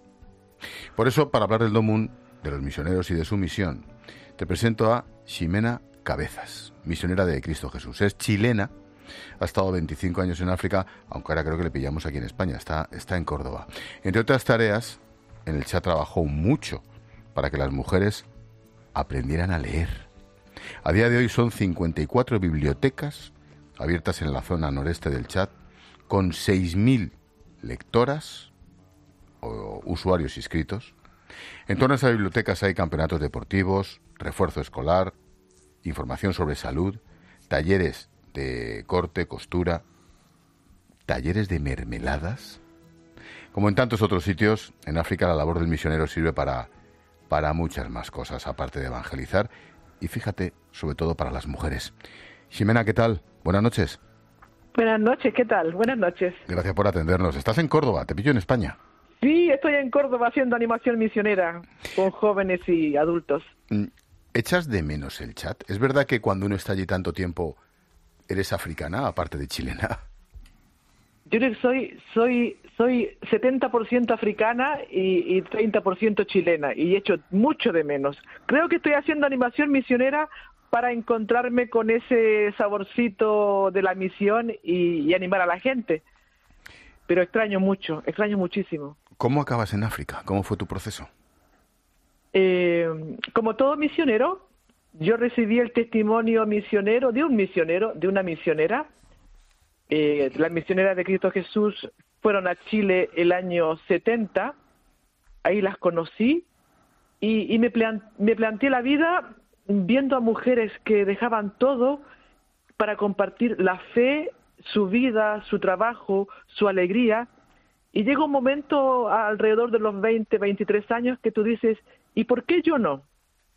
Por eso, para hablar del Domun, de los misioneros y de su misión, te presento a Ximena Cabezas, misionera de Cristo Jesús. Es chilena, ha estado 25 años en África, aunque ahora creo que le pillamos aquí en España, está en Córdoba. Entre otras tareas, en el Chad trabajó mucho para que las mujeres aprendieran a leer. A día de hoy son 54 bibliotecas abiertas en la zona noreste del Chad, con 6.000 lectoras o usuarios inscritos. En torno a esas bibliotecas hay campeonatos deportivos, refuerzo escolar, información sobre salud, talleres de corte, costura, talleres de mermeladas. Como en tantos otros sitios, en África la labor del misionero sirve para muchas más cosas, aparte de evangelizar, y fíjate, sobre todo para las mujeres. Ximena, ¿qué tal? Buenas noches. Buenas noches, ¿qué tal? Buenas noches. Gracias por atendernos. ¿Estás en Córdoba? ¿Te pillo en España? Sí, estoy en Córdoba haciendo animación misionera con jóvenes y adultos. ¿Echas de menos el Chad? ¿Es verdad que cuando uno está allí tanto tiempo eres africana, aparte de chilena? Yo creo que soy 70% africana y 30% chilena, y echo mucho de menos. Creo que estoy haciendo animación misionera para encontrarme con ese saborcito de la misión y animar a la gente. Pero extraño muchísimo. ¿Cómo acabas en África? ¿Cómo fue tu proceso? Como todo misionero, yo recibí el testimonio misionero, de una misionera. Las misioneras de Cristo Jesús fueron a Chile el año 70, ahí las conocí y me planteé la vida viendo a mujeres que dejaban todo para compartir la fe, su vida, su trabajo, su alegría, y llega un momento alrededor de los 20, 23 años que tú dices, ¿y por qué yo no?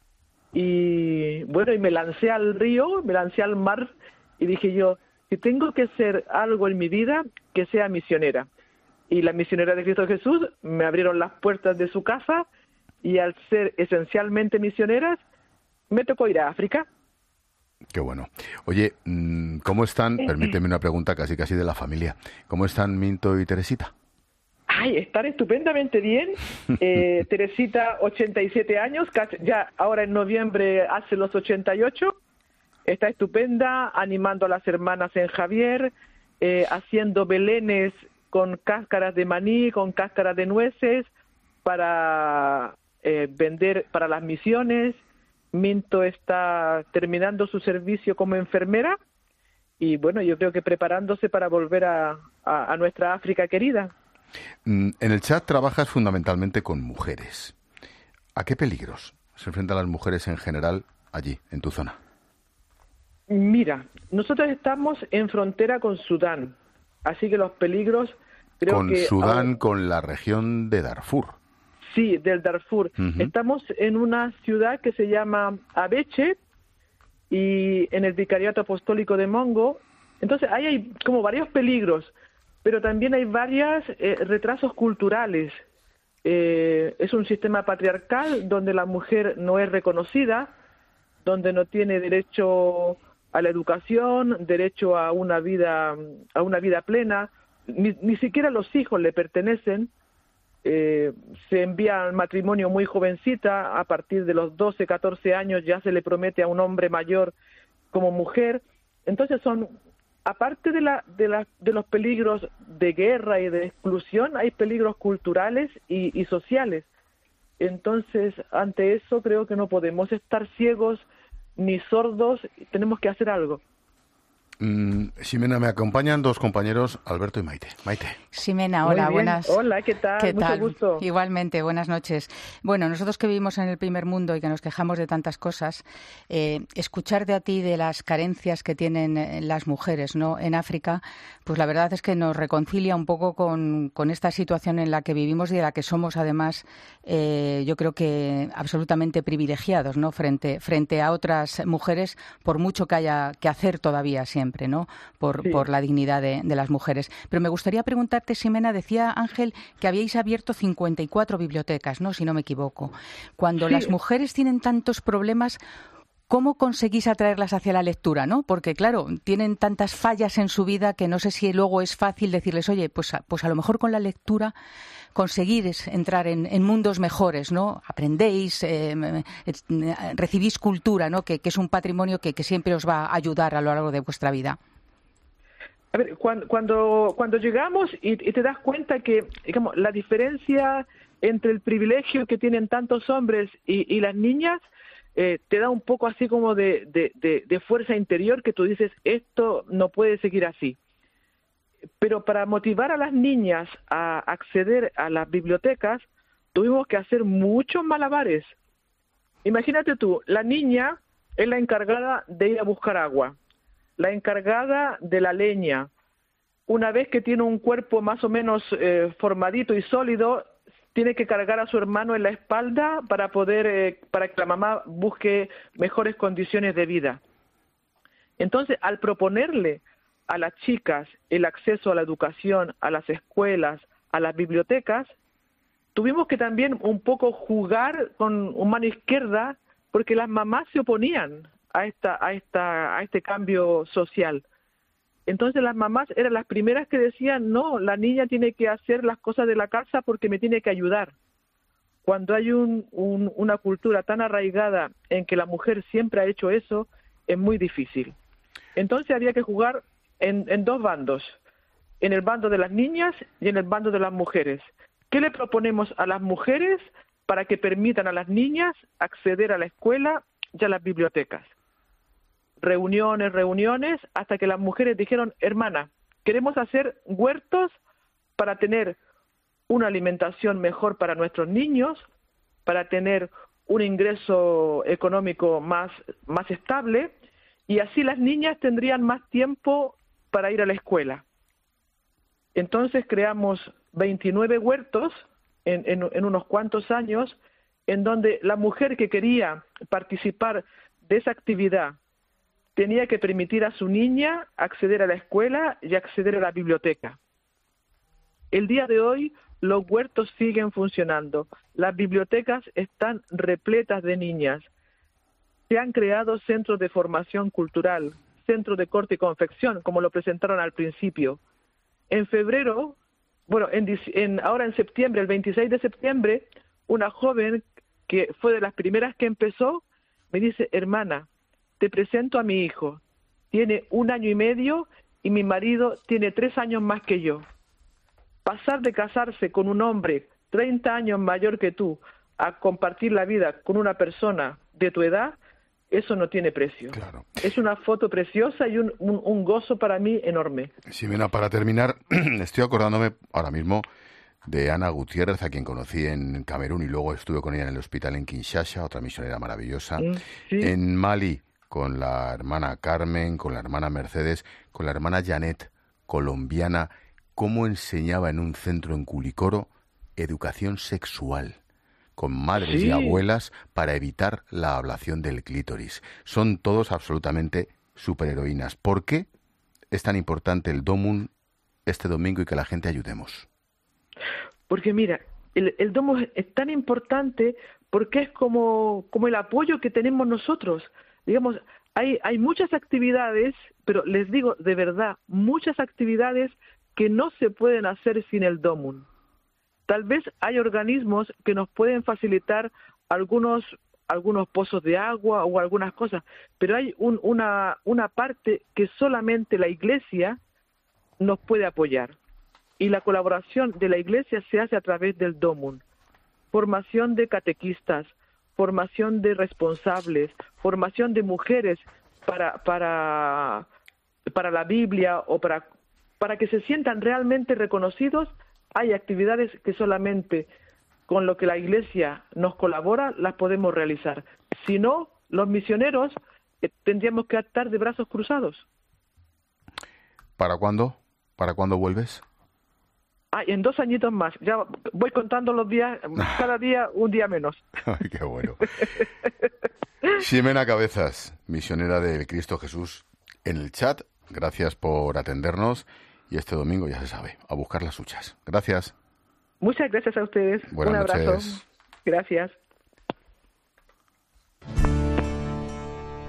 Y bueno, y me lancé al río, me lancé al mar y dije yo, si tengo que hacer algo en mi vida, que sea misionera. Y las misioneras de Cristo Jesús me abrieron las puertas de su casa y al ser esencialmente misioneras, me tocó ir a África. Qué bueno. Oye, ¿cómo están? Permíteme una pregunta casi de la familia. ¿Cómo están Minto y Teresita? Ay, están estupendamente bien. Teresita, 87 años, ya ahora en noviembre hace los 88. Está estupenda, animando a las hermanas en Javier, haciendo belenes con cáscaras de maní, con cáscaras de nueces, para vender para las misiones. Minto está terminando su servicio como enfermera y bueno, yo creo que preparándose para volver a nuestra África querida. En el Chad trabajas fundamentalmente con mujeres. ¿A qué peligros se enfrentan las mujeres en general allí, en tu zona? Mira, nosotros estamos en frontera con Sudán, así que los peligros con Sudán, con la región de Darfur. Sí, del Darfur. Uh-huh. Estamos en una ciudad que se llama Abeche y en el Vicariato Apostólico de Mongo. Entonces ahí hay como varios peligros, pero también hay varios retrasos culturales. Es un sistema patriarcal donde la mujer no es reconocida, donde no tiene derecho a la educación, derecho a una vida plena, ni siquiera los hijos le pertenecen. Se envía al matrimonio muy jovencita, a partir de los 12, 14 años ya se le promete a un hombre mayor como mujer. Entonces aparte de los peligros de guerra y de exclusión, hay peligros culturales y sociales. Entonces, ante eso creo que no podemos estar ciegos ni sordos, tenemos que hacer algo. Ximena, me acompañan dos compañeros, Alberto y Maite. Maite. Ximena, hola, buenas. Hola, ¿qué tal? Mucho gusto. Igualmente, buenas noches. Bueno, nosotros que vivimos en el primer mundo y que nos quejamos de tantas cosas, escuchar de a ti de las carencias que tienen las mujeres, ¿no?, en África, pues la verdad es que nos reconcilia un poco con esta situación en la que vivimos y de la que somos, además, yo creo que absolutamente privilegiados, ¿no?, frente a otras mujeres, por mucho que haya que hacer todavía siempre, ¿no?, por la dignidad de las mujeres. Pero me gustaría preguntarte, Ximena, decía Ángel que habíais abierto 54 bibliotecas, ¿no?, si no me equivoco. Cuando las mujeres tienen tantos problemas, ¿cómo conseguís atraerlas hacia la lectura, ¿no? Porque, claro, tienen tantas fallas en su vida que no sé si luego es fácil decirles, oye, pues a lo mejor con la lectura conseguir entrar en mundos mejores, ¿no? Aprendéis, recibís cultura, ¿no? Que es un patrimonio que siempre os va a ayudar a lo largo de vuestra vida. A ver, cuando llegamos y te das cuenta que, digamos, la diferencia entre el privilegio que tienen tantos hombres y las niñas, te da un poco así como de fuerza interior, que tú dices, esto no puede seguir así. Pero para motivar a las niñas a acceder a las bibliotecas, tuvimos que hacer muchos malabares. Imagínate tú, la niña es la encargada de ir a buscar agua, la encargada de la leña. Una vez que tiene un cuerpo más o menos formadito y sólido, tiene que cargar a su hermano en la espalda para que la mamá busque mejores condiciones de vida. Entonces, al proponerle a las chicas el acceso a la educación, a las escuelas, a las bibliotecas, tuvimos que también un poco jugar con mano izquierda, porque las mamás se oponían a este cambio social. Entonces las mamás eran las primeras que decían, no, la niña tiene que hacer las cosas de la casa porque me tiene que ayudar. Cuando hay una cultura tan arraigada en que la mujer siempre ha hecho eso, es muy difícil. Entonces había que jugar en dos bandos, en el bando de las niñas y en el bando de las mujeres. ¿Qué le proponemos a las mujeres para que permitan a las niñas acceder a la escuela y a las bibliotecas? Reuniones, hasta que las mujeres dijeron, hermana, queremos hacer huertos para tener una alimentación mejor para nuestros niños, para tener un ingreso económico más estable, y así las niñas tendrían más tiempo para ir a la escuela. Entonces creamos 29 huertos en unos cuantos años, en donde la mujer que quería participar de esa actividad tenía que permitir a su niña acceder a la escuela y acceder a la biblioteca. El día de hoy los huertos siguen funcionando, las bibliotecas están repletas de niñas, se han creado centros de formación cultural, centros de corte y confección, como lo presentaron al principio. En febrero, ahora en septiembre, el 26 de septiembre, una joven que fue de las primeras que empezó, me dice, hermana, te presento a mi hijo, tiene 1 año y medio y mi marido tiene 3 años más que yo. Pasar de casarse con un hombre 30 años mayor que tú a compartir la vida con una persona de tu edad, eso no tiene precio. Claro. Es una foto preciosa y un gozo para mí enorme. Ximena, para terminar, estoy acordándome ahora mismo de Ana Gutiérrez, a quien conocí en Camerún y luego estuve con ella en el hospital en Kinshasa, otra misionera maravillosa. Sí. En Mali, con la hermana Carmen, con la hermana Mercedes, con la hermana Janet, colombiana, cómo enseñaba en un centro en Culicoro educación sexual, con madres y abuelas para evitar la ablación del clítoris. Son todos absolutamente superheroínas. ¿Por qué es tan importante el Domun este domingo y que la gente ayudemos? Porque mira, el Domun es tan importante porque es como el apoyo que tenemos nosotros. Digamos, hay muchas actividades, pero les digo de verdad, muchas actividades que no se pueden hacer sin el Domun. Tal vez hay organismos que nos pueden facilitar algunos pozos de agua o algunas cosas, pero hay una parte que solamente la Iglesia nos puede apoyar. Y la colaboración de la Iglesia se hace a través del Domun. Formación de catequistas, formación de responsables, formación de mujeres para la Biblia o para que se sientan realmente reconocidos. Hay actividades que solamente con lo que la Iglesia nos colabora las podemos realizar. Si no, los misioneros tendríamos que estar de brazos cruzados. ¿Para cuándo? ¿Para cuándo vuelves? En 2 añitos más. Ya voy contando los días, cada día un día menos. Ay, qué bueno. Ximena Cabezas, misionera del Cristo Jesús, en el chat. Gracias por atendernos. Y este domingo, ya se sabe, a buscar las huchas. Gracias. Muchas gracias a ustedes. Buenas noches. Un abrazo. Gracias.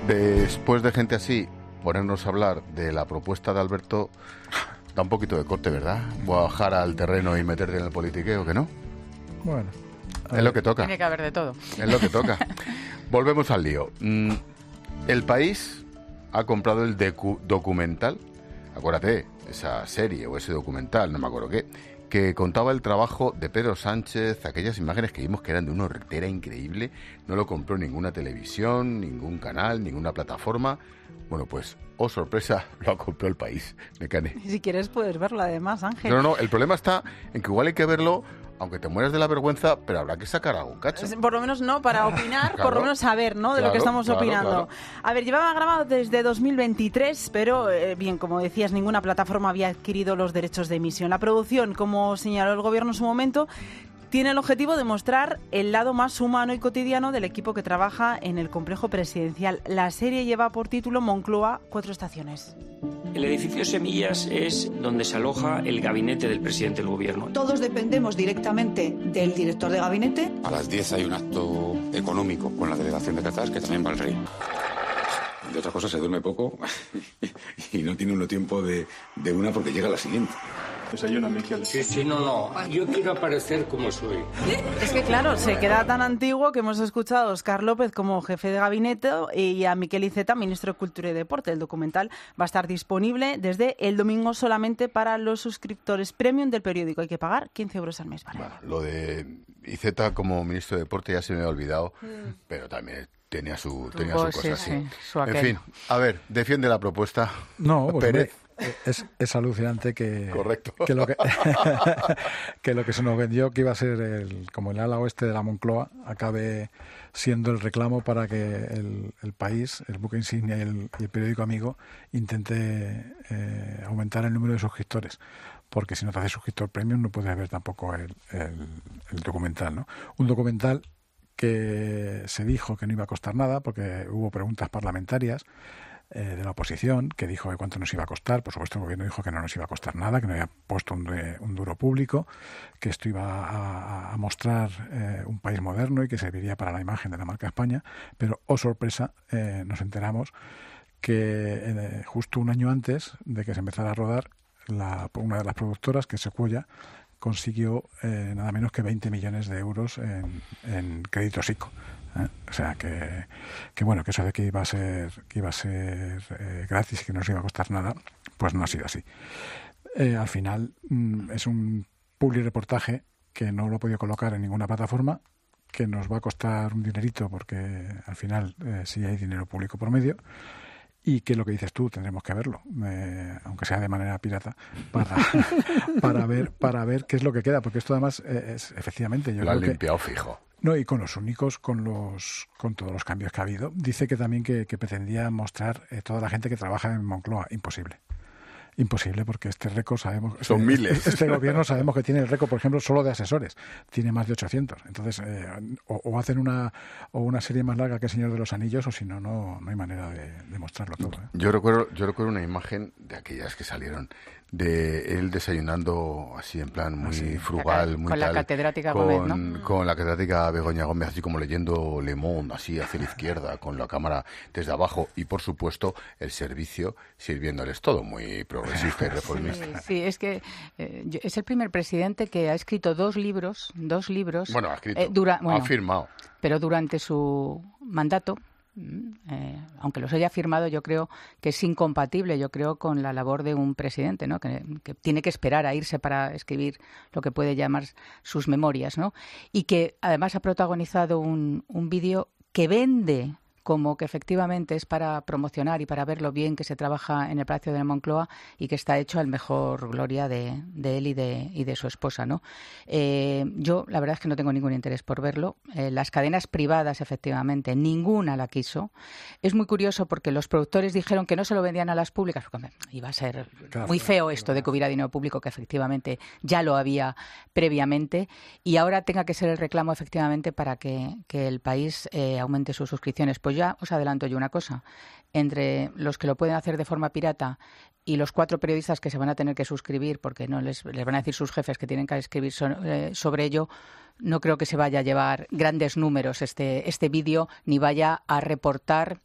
Después de gente así, ponernos a hablar de la propuesta de Alberto da un poquito de corte, ¿verdad? Voy a bajar al terreno y meterte en el politiqueo, ¿que no? Bueno. Es lo que toca. Tiene que haber de todo. Es lo que toca. Volvemos al lío. El País ha comprado el documental, acuérdate, esa serie o ese documental, no me acuerdo qué, que contaba el trabajo de Pedro Sánchez, aquellas imágenes que vimos que eran de una hortera increíble. No lo compró ninguna televisión, ningún canal, ninguna plataforma. Bueno, pues, oh sorpresa, lo ha comprado el País, Nekane. Si quieres puedes verlo además, Ángel. No, el problema está en que igual hay que verlo, aunque te mueras de la vergüenza, pero habrá que sacar algún cacho. Por lo menos no, para opinar, Claro, por lo menos saber, ¿no?, de lo que estamos opinando. Claro. A ver, llevaba grabado desde 2023, pero bien, como decías, ninguna plataforma había adquirido los derechos de emisión. La producción, como señaló el gobierno en su momento, tiene el objetivo de mostrar el lado más humano y cotidiano del equipo que trabaja en el complejo presidencial. La serie lleva por título Moncloa, 4 estaciones. El edificio Semillas es donde se aloja el gabinete del presidente del gobierno. Todos dependemos directamente del director de gabinete. A las 10 hay un acto económico con la delegación de Qatar, que también va el rey. De otra cosa se duerme poco y no tiene uno tiempo de una porque llega la siguiente. Desayuno, Miguel. Sí, no. Yo quiero aparecer como soy. Es que claro, se queda tan antiguo que hemos escuchado a Óscar López como jefe de gabinete y a Miquel Iceta, ministro de Cultura y Deporte. El documental va a estar disponible desde el domingo solamente para los suscriptores premium del periódico. Hay que pagar 15 euros al mes. ¿Vale? Bueno, lo de Iceta como ministro de Deporte ya se me ha olvidado, pero también tenía su cosa así. En fin, a ver, defiende la propuesta. No, pues Pérez. Es alucinante que, Correcto. que lo que se nos vendió que iba a ser como el ala oeste de la Moncloa acabe siendo el reclamo para que el País, el buque insignia y el periódico amigo intente aumentar el número de suscriptores, porque si no te haces suscriptor premium no puedes ver tampoco el documental, ¿no? Un documental que se dijo que no iba a costar nada porque hubo preguntas parlamentarias de la oposición que dijo que cuánto nos iba a costar. Por supuesto el gobierno dijo que no nos iba a costar nada, que no había puesto un duro público, que esto iba a mostrar un país moderno y que serviría para la imagen de la marca España, pero oh sorpresa, nos enteramos que justo un año antes de que se empezara a rodar, una de las productoras, que es Sequoia, consiguió nada menos que 20 millones de euros en créditos ICO. O sea que bueno, que eso de que iba a ser gratis y que no nos iba a costar nada, pues no ha sido así. Al final es un publireportaje que no lo he podido colocar en ninguna plataforma, que nos va a costar un dinerito porque al final sí hay dinero público por medio, y que lo que dices tú tendremos que verlo, aunque sea de manera pirata, para ver qué es lo que queda, porque esto además es efectivamente, yo lo han creo limpiado fijo. No, y con los únicos, con todos los cambios que ha habido. Dice que también que pretendía mostrar toda la gente que trabaja en Moncloa. Imposible, porque este récord sabemos... Son miles. Este gobierno sabemos que tiene el récord, por ejemplo, solo de asesores. Tiene más de 800. Entonces, o hacen una serie más larga que El Señor de los Anillos, o si no, no hay manera de mostrarlo todo. Yo recuerdo una imagen de aquellas que salieron de él desayunando así en plan muy frugal, muy con tal, la catedrática Gómez, ¿no? Con la catedrática Begoña Gómez, así como leyendo Le Monde, así hacia la izquierda, con la cámara desde abajo, y por supuesto el servicio sirviéndoles, todo muy progresista y reformista. Sí, es que es el primer presidente que ha escrito dos libros. Bueno, ha escrito, ha firmado. Pero durante su mandato, aunque los haya firmado, yo creo que es incompatible, con la labor de un presidente, ¿no? Que tiene que esperar a irse para escribir lo que puede llamar sus memorias, ¿no? Y que además ha protagonizado un vídeo que vende como que efectivamente es para promocionar y para ver lo bien que se trabaja en el Palacio de la Moncloa y que está hecho al mejor gloria de él y de su esposa, ¿no? Yo la verdad es que no tengo ningún interés por verlo. Las cadenas privadas, efectivamente, ninguna la quiso. Es muy curioso porque los productores dijeron que no se lo vendían a las públicas, porque iba a ser muy feo esto de que hubiera dinero público, que efectivamente ya lo había previamente, y ahora tenga que ser el reclamo efectivamente para que el país aumente sus suscripciones. Pues ya os adelanto yo una cosa, entre los que lo pueden hacer de forma pirata y los 4 periodistas que se van a tener que suscribir, porque no les van a decir sus jefes que tienen que escribir sobre ello, no creo que se vaya a llevar grandes números este vídeo, ni vaya a reportar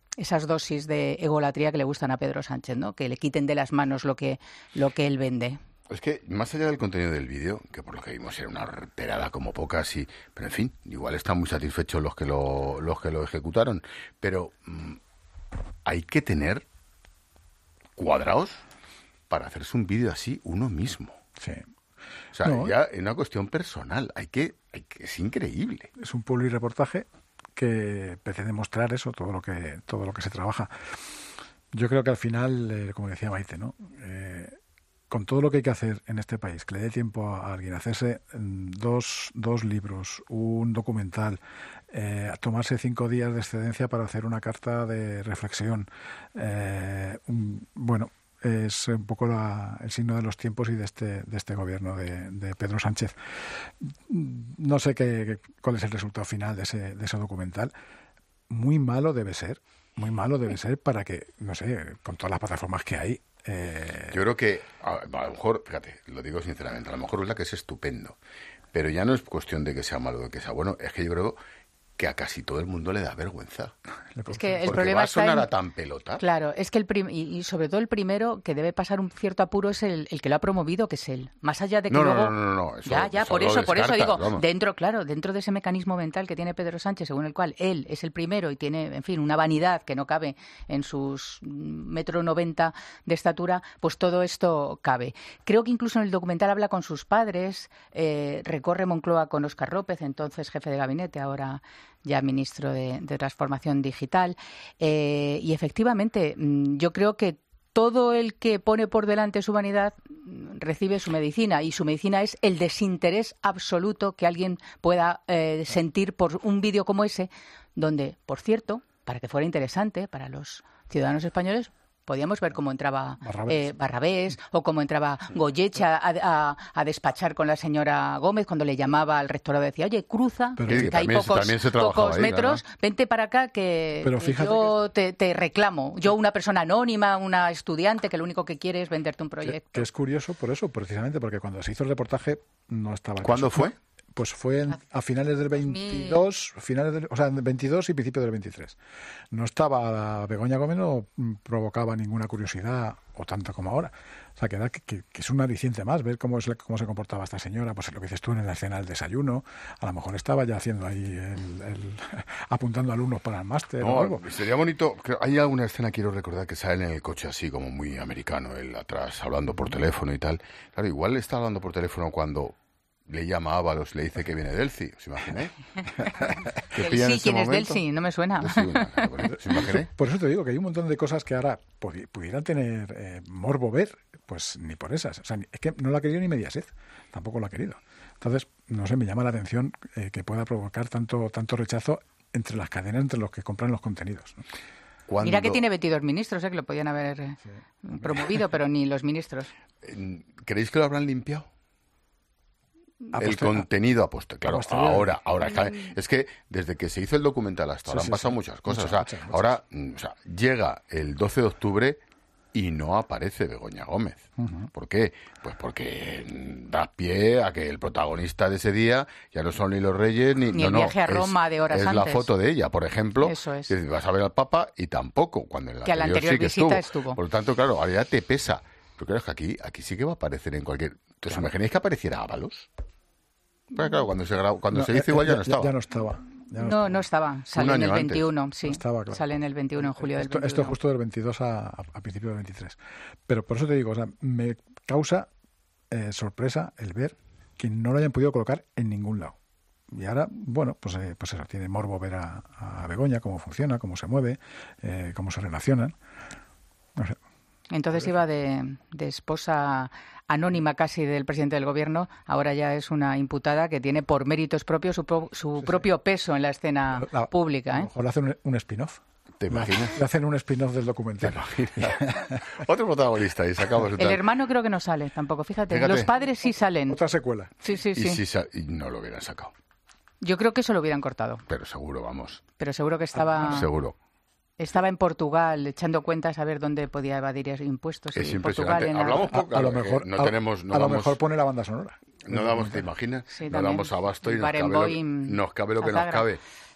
esas dosis de egolatría que le gustan a Pedro Sánchez, ¿no? Que le quiten de las manos lo que él vende. Es que, más allá del contenido del vídeo, que por lo que vimos era una horterada como pocas, pero en fin, igual están muy satisfechos los que lo ejecutaron, pero hay que tener cuadrados para hacerse un vídeo así uno mismo. Sí. O sea, ya es una cuestión personal, es increíble. Es un publireportaje que pretende mostrar eso, todo lo que se trabaja. Yo creo que al final, como decía Maite, ¿no? Con todo lo que hay que hacer en este país, que le dé tiempo a alguien a hacerse dos libros, un documental, tomarse 5 días de excedencia para hacer una carta de reflexión, es un poco el signo de los tiempos y de este gobierno de Pedro Sánchez. No sé cuál es el resultado final de ese documental. Muy malo debe ser para que, no sé, con todas las plataformas que hay. Yo creo que, a lo mejor, fíjate, lo digo sinceramente, a lo mejor es la que es estupendo, pero ya no es cuestión de que sea malo o de que sea bueno, es que yo creo que a casi todo el mundo le da vergüenza. Es que el porque problema va a sonar a tan pelota. Claro, es que y sobre todo el primero que debe pasar un cierto apuro es el que lo ha promovido, que es él. Más allá de que luego... No. Eso, por eso digo, vamos. dentro de ese mecanismo mental que tiene Pedro Sánchez, según el cual él es el primero y tiene, en fin, una vanidad que no cabe en sus 1,90 m de estatura, pues todo esto cabe. Creo que incluso en el documental habla con sus padres, recorre Moncloa con Óscar López, entonces jefe de gabinete, ahora ya ministro de Transformación Digital, y efectivamente yo creo que todo el que pone por delante su vanidad recibe su medicina, y su medicina es el desinterés absoluto que alguien pueda sentir por un vídeo como ese, donde, por cierto, para que fuera interesante para los ciudadanos españoles, podíamos ver cómo entraba Barrabés o cómo entraba Goyecha a despachar con la señora Gómez cuando le llamaba al rectorado y decía, oye, cruza, que hay pocos metros, vente para acá que yo te reclamo. Yo, una persona anónima, una estudiante que lo único que quiere es venderte un proyecto. Que es curioso por eso, precisamente porque cuando se hizo el reportaje no estaba... ¿Cuándo fue? Pues fue a finales del 22, del 22 y principio del 23. No estaba Begoña Gómez, no provocaba ninguna curiosidad, o tanta como ahora. O sea, que es un aliciente más ver cómo se comportaba esta señora, pues lo que dices tú en la escena del desayuno. A lo mejor estaba ya haciendo ahí apuntando alumnos para el máster o algo. Sería bonito. Hay alguna escena, quiero recordar, que sale en el coche así como muy americano, él atrás hablando por teléfono y tal. Claro, igual le está hablando por teléfono cuando le llama a Ábalos, le dice que viene Delcy. ¿Os imagináis? ¿Quién es Delcy? No me suena. ¿Os imagináis? Por eso te digo que hay un montón de cosas que ahora pudieran tener morbo ver, pues ni por esas. O sea, es que no la ha querido ni Mediaset, tampoco lo ha querido. Entonces, no sé, me llama la atención que pueda provocar tanto rechazo entre las cadenas, entre los que compran los contenidos, ¿no? Mira que tiene 22 ministros, que lo podían haber promovido, pero ni los ministros. ¿Creéis que lo habrán limpiado? El contenido a posteriori, claro, ahora está. Es que desde que se hizo el documental hasta ahora han pasado muchas cosas. Muchas. Ahora llega el 12 de octubre y no aparece Begoña Gómez. ¿Por qué? Pues porque da pie a que el protagonista de ese día ya no son ni los Reyes ni el viaje a Roma de horas antes. Es la foto de ella, por ejemplo. Eso es. Vas a ver al Papa y tampoco, cuando en la anterior sí que visita estuvo. Por lo tanto, claro, ahora ya te pesa. Pero claro, es que aquí sí que va a aparecer en cualquier... ¿Os imagináis que apareciera Ábalos? Pues claro, cuando se hizo igual ya no estaba. Ya no estaba. No estaba. Sale en el 21, antes. Sí. No estaba, claro. Sale en el 21, en julio del 21. Esto justo del 22 a principio del 23. Pero por eso te digo, me causa sorpresa el ver que no lo hayan podido colocar en ningún lado. Y ahora, bueno, pues eso, tiene morbo ver a Begoña, cómo funciona, cómo se mueve, cómo se relacionan. No sé. Entonces iba de esposa anónima casi del presidente del gobierno, ahora ya es una imputada que tiene por méritos propios su propio peso en la escena pública. A lo mejor le hacen un spin-off. ¿Te imaginas? Le hacen un spin-off del documental. ¿Te imaginas? Otro protagonista y sacamos el hermano creo que no sale tampoco, fíjate. Los padres sí salen. Otra secuela. Sí. Y no lo hubieran sacado. Yo creo que eso lo hubieran cortado. Pero seguro, vamos. Pero seguro que estaba... Seguro. Estaba en Portugal echando cuentas a ver dónde podía evadir impuestos. Es impresionante. Hablamos poco. A lo mejor, lo mejor pone la banda sonora. No damos, ¿te imaginas? Sí, no damos abasto y nos cabe lo que nos cabe.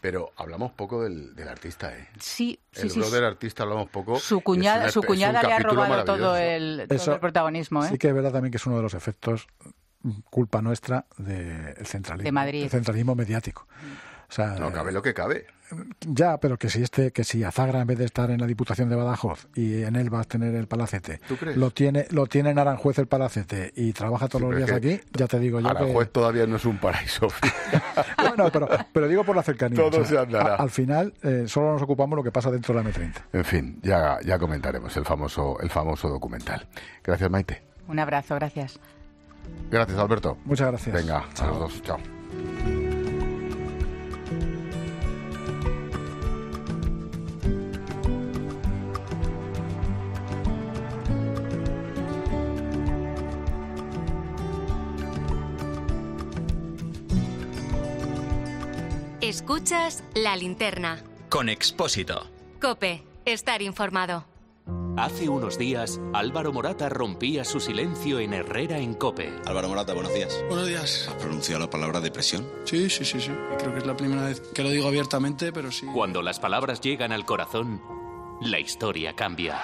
Pero hablamos poco del artista, ¿eh? Sí, el blog del artista hablamos poco. Su cuñada le ha robado todo el protagonismo, ¿eh? Sí que es verdad también que es uno de los efectos, culpa nuestra, del centralismo. De Madrid. El centralismo mediático. O sea, no cabe lo que cabe. Ya, pero que si Azagra, en vez de estar en la Diputación de Badajoz y en él va a tener el Palacete, ¿tú crees? lo tiene en Aranjuez el Palacete y trabaja todos los días aquí, ya te digo yo Aranjuez todavía no es un paraíso. Bueno, pero digo por la cercanía. Todo se andará. Al final solo nos ocupamos de lo que pasa dentro de la M30. En fin, ya comentaremos el famoso documental. Gracias, Maite. Un abrazo, gracias. Gracias, Alberto. Muchas gracias. Venga, a los dos. Chao. Escuchas La Linterna. Con Expósito. COPE. Estar informado. Hace unos días, Álvaro Morata rompía su silencio en Herrera en COPE. Álvaro Morata, buenos días. Buenos días. ¿Has pronunciado la palabra depresión? Sí. Creo que es la primera vez que lo digo abiertamente, pero sí. Cuando las palabras llegan al corazón, la historia cambia.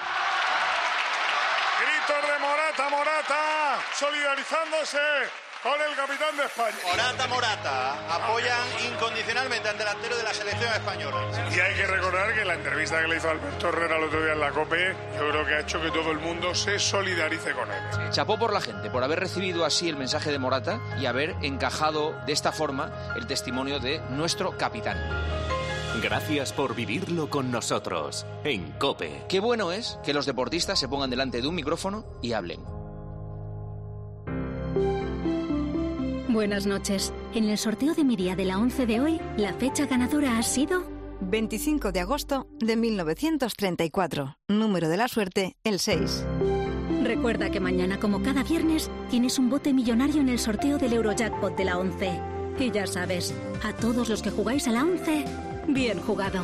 Gritos de Morata, solidarizándose con el capitán de España. Morata, apoyan incondicionalmente al delantero de la selección española. Y hay que recordar que la entrevista que le hizo Alberto Herrera el otro día en la COPE, yo creo que ha hecho que todo el mundo se solidarice con él. Sí, chapó por la gente, por haber recibido así el mensaje de Morata y haber encajado de esta forma el testimonio de nuestro capitán. Gracias por vivirlo con nosotros en COPE. Qué bueno es que los deportistas se pongan delante de un micrófono y hablen. Buenas noches. En el sorteo de mi día de la 11 de hoy, la fecha ganadora ha sido 25 de agosto de 1934. Número de la suerte, el 6. Recuerda que mañana, como cada viernes, tienes un bote millonario en el sorteo del Eurojackpot de la 11. Y ya sabes, a todos los que jugáis a la 11, bien jugado.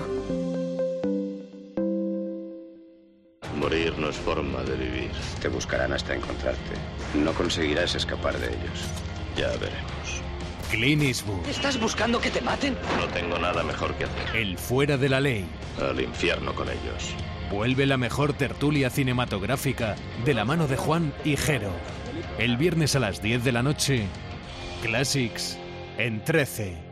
Morir no es forma de vivir. Te buscarán hasta encontrarte. No conseguirás escapar de ellos. Ya veremos. Clint Eastwood. ¿Estás buscando que te maten? No tengo nada mejor que hacer. El fuera de la ley. Al infierno con ellos. Vuelve la mejor tertulia cinematográfica de la mano de Juan y Jero. El viernes a las 10 de la noche. Classics en 13.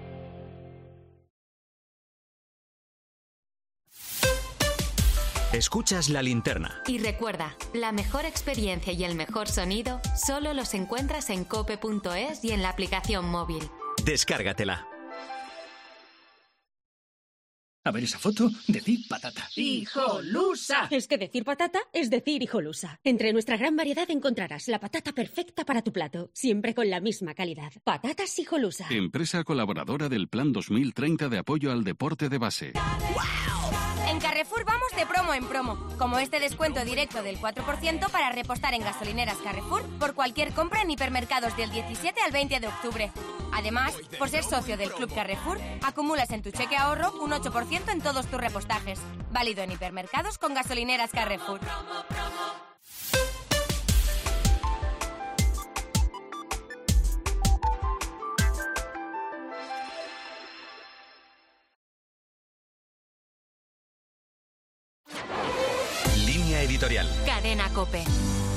Escuchas La Linterna. Y recuerda, la mejor experiencia y el mejor sonido solo los encuentras en cope.es y en la aplicación móvil. Descárgatela. A ver esa foto, decir patata. ¡Hijolusa! Es que decir patata es decir hijolusa. Entre nuestra gran variedad encontrarás la patata perfecta para tu plato, siempre con la misma calidad. Patatas Hijolusa. Empresa colaboradora del Plan 2030 de apoyo al deporte de base. ¡Wow! En Carrefour vamos de promo en promo, como este descuento directo del 4% para repostar en gasolineras Carrefour por cualquier compra en hipermercados del 17 al 20 de octubre. Además, por ser socio del Club Carrefour, acumulas en tu cheque ahorro un 8% en todos tus repostajes. Válido en hipermercados con gasolineras Carrefour. Línea editorial. Cadena COPE.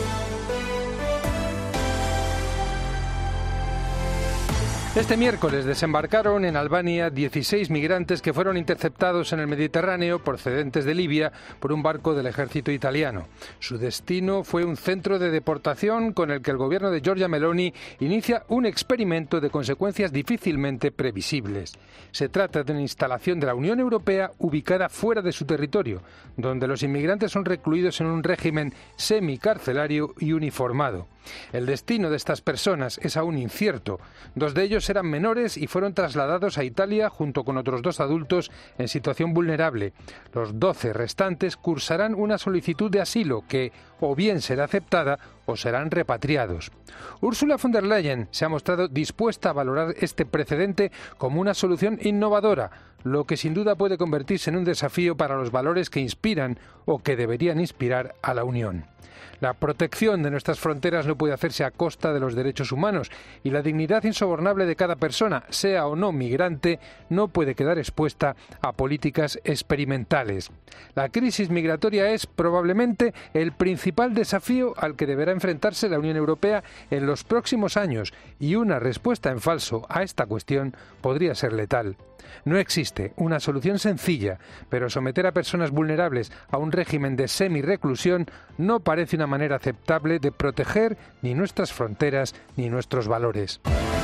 Este miércoles desembarcaron en Albania 16 migrantes que fueron interceptados en el Mediterráneo procedentes de Libia por un barco del ejército italiano. Su destino fue un centro de deportación con el que el gobierno de Giorgia Meloni inicia un experimento de consecuencias difícilmente previsibles. Se trata de una instalación de la Unión Europea ubicada fuera de su territorio, donde los inmigrantes son recluidos en un régimen semicarcelario y uniformado. El destino de estas personas es aún incierto. 2 de ellos eran menores y fueron trasladados a Italia junto con otros 2 adultos en situación vulnerable. Los 12 restantes cursarán una solicitud de asilo que o bien será aceptada o serán repatriados. Ursula von der Leyen se ha mostrado dispuesta a valorar este precedente como una solución innovadora. lo que sin duda puede convertirse en un desafío para los valores que inspiran o que deberían inspirar a la Unión. La protección de nuestras fronteras no puede hacerse a costa de los derechos humanos y la dignidad insobornable de cada persona, sea o no migrante, no puede quedar expuesta a políticas experimentales. La crisis migratoria es probablemente el principal desafío al que deberá enfrentarse la Unión Europea en los próximos años y una respuesta en falso a esta cuestión podría ser letal. No existe una solución sencilla, pero someter a personas vulnerables a un régimen de semi-reclusión no parece una manera aceptable de proteger ni nuestras fronteras ni nuestros valores.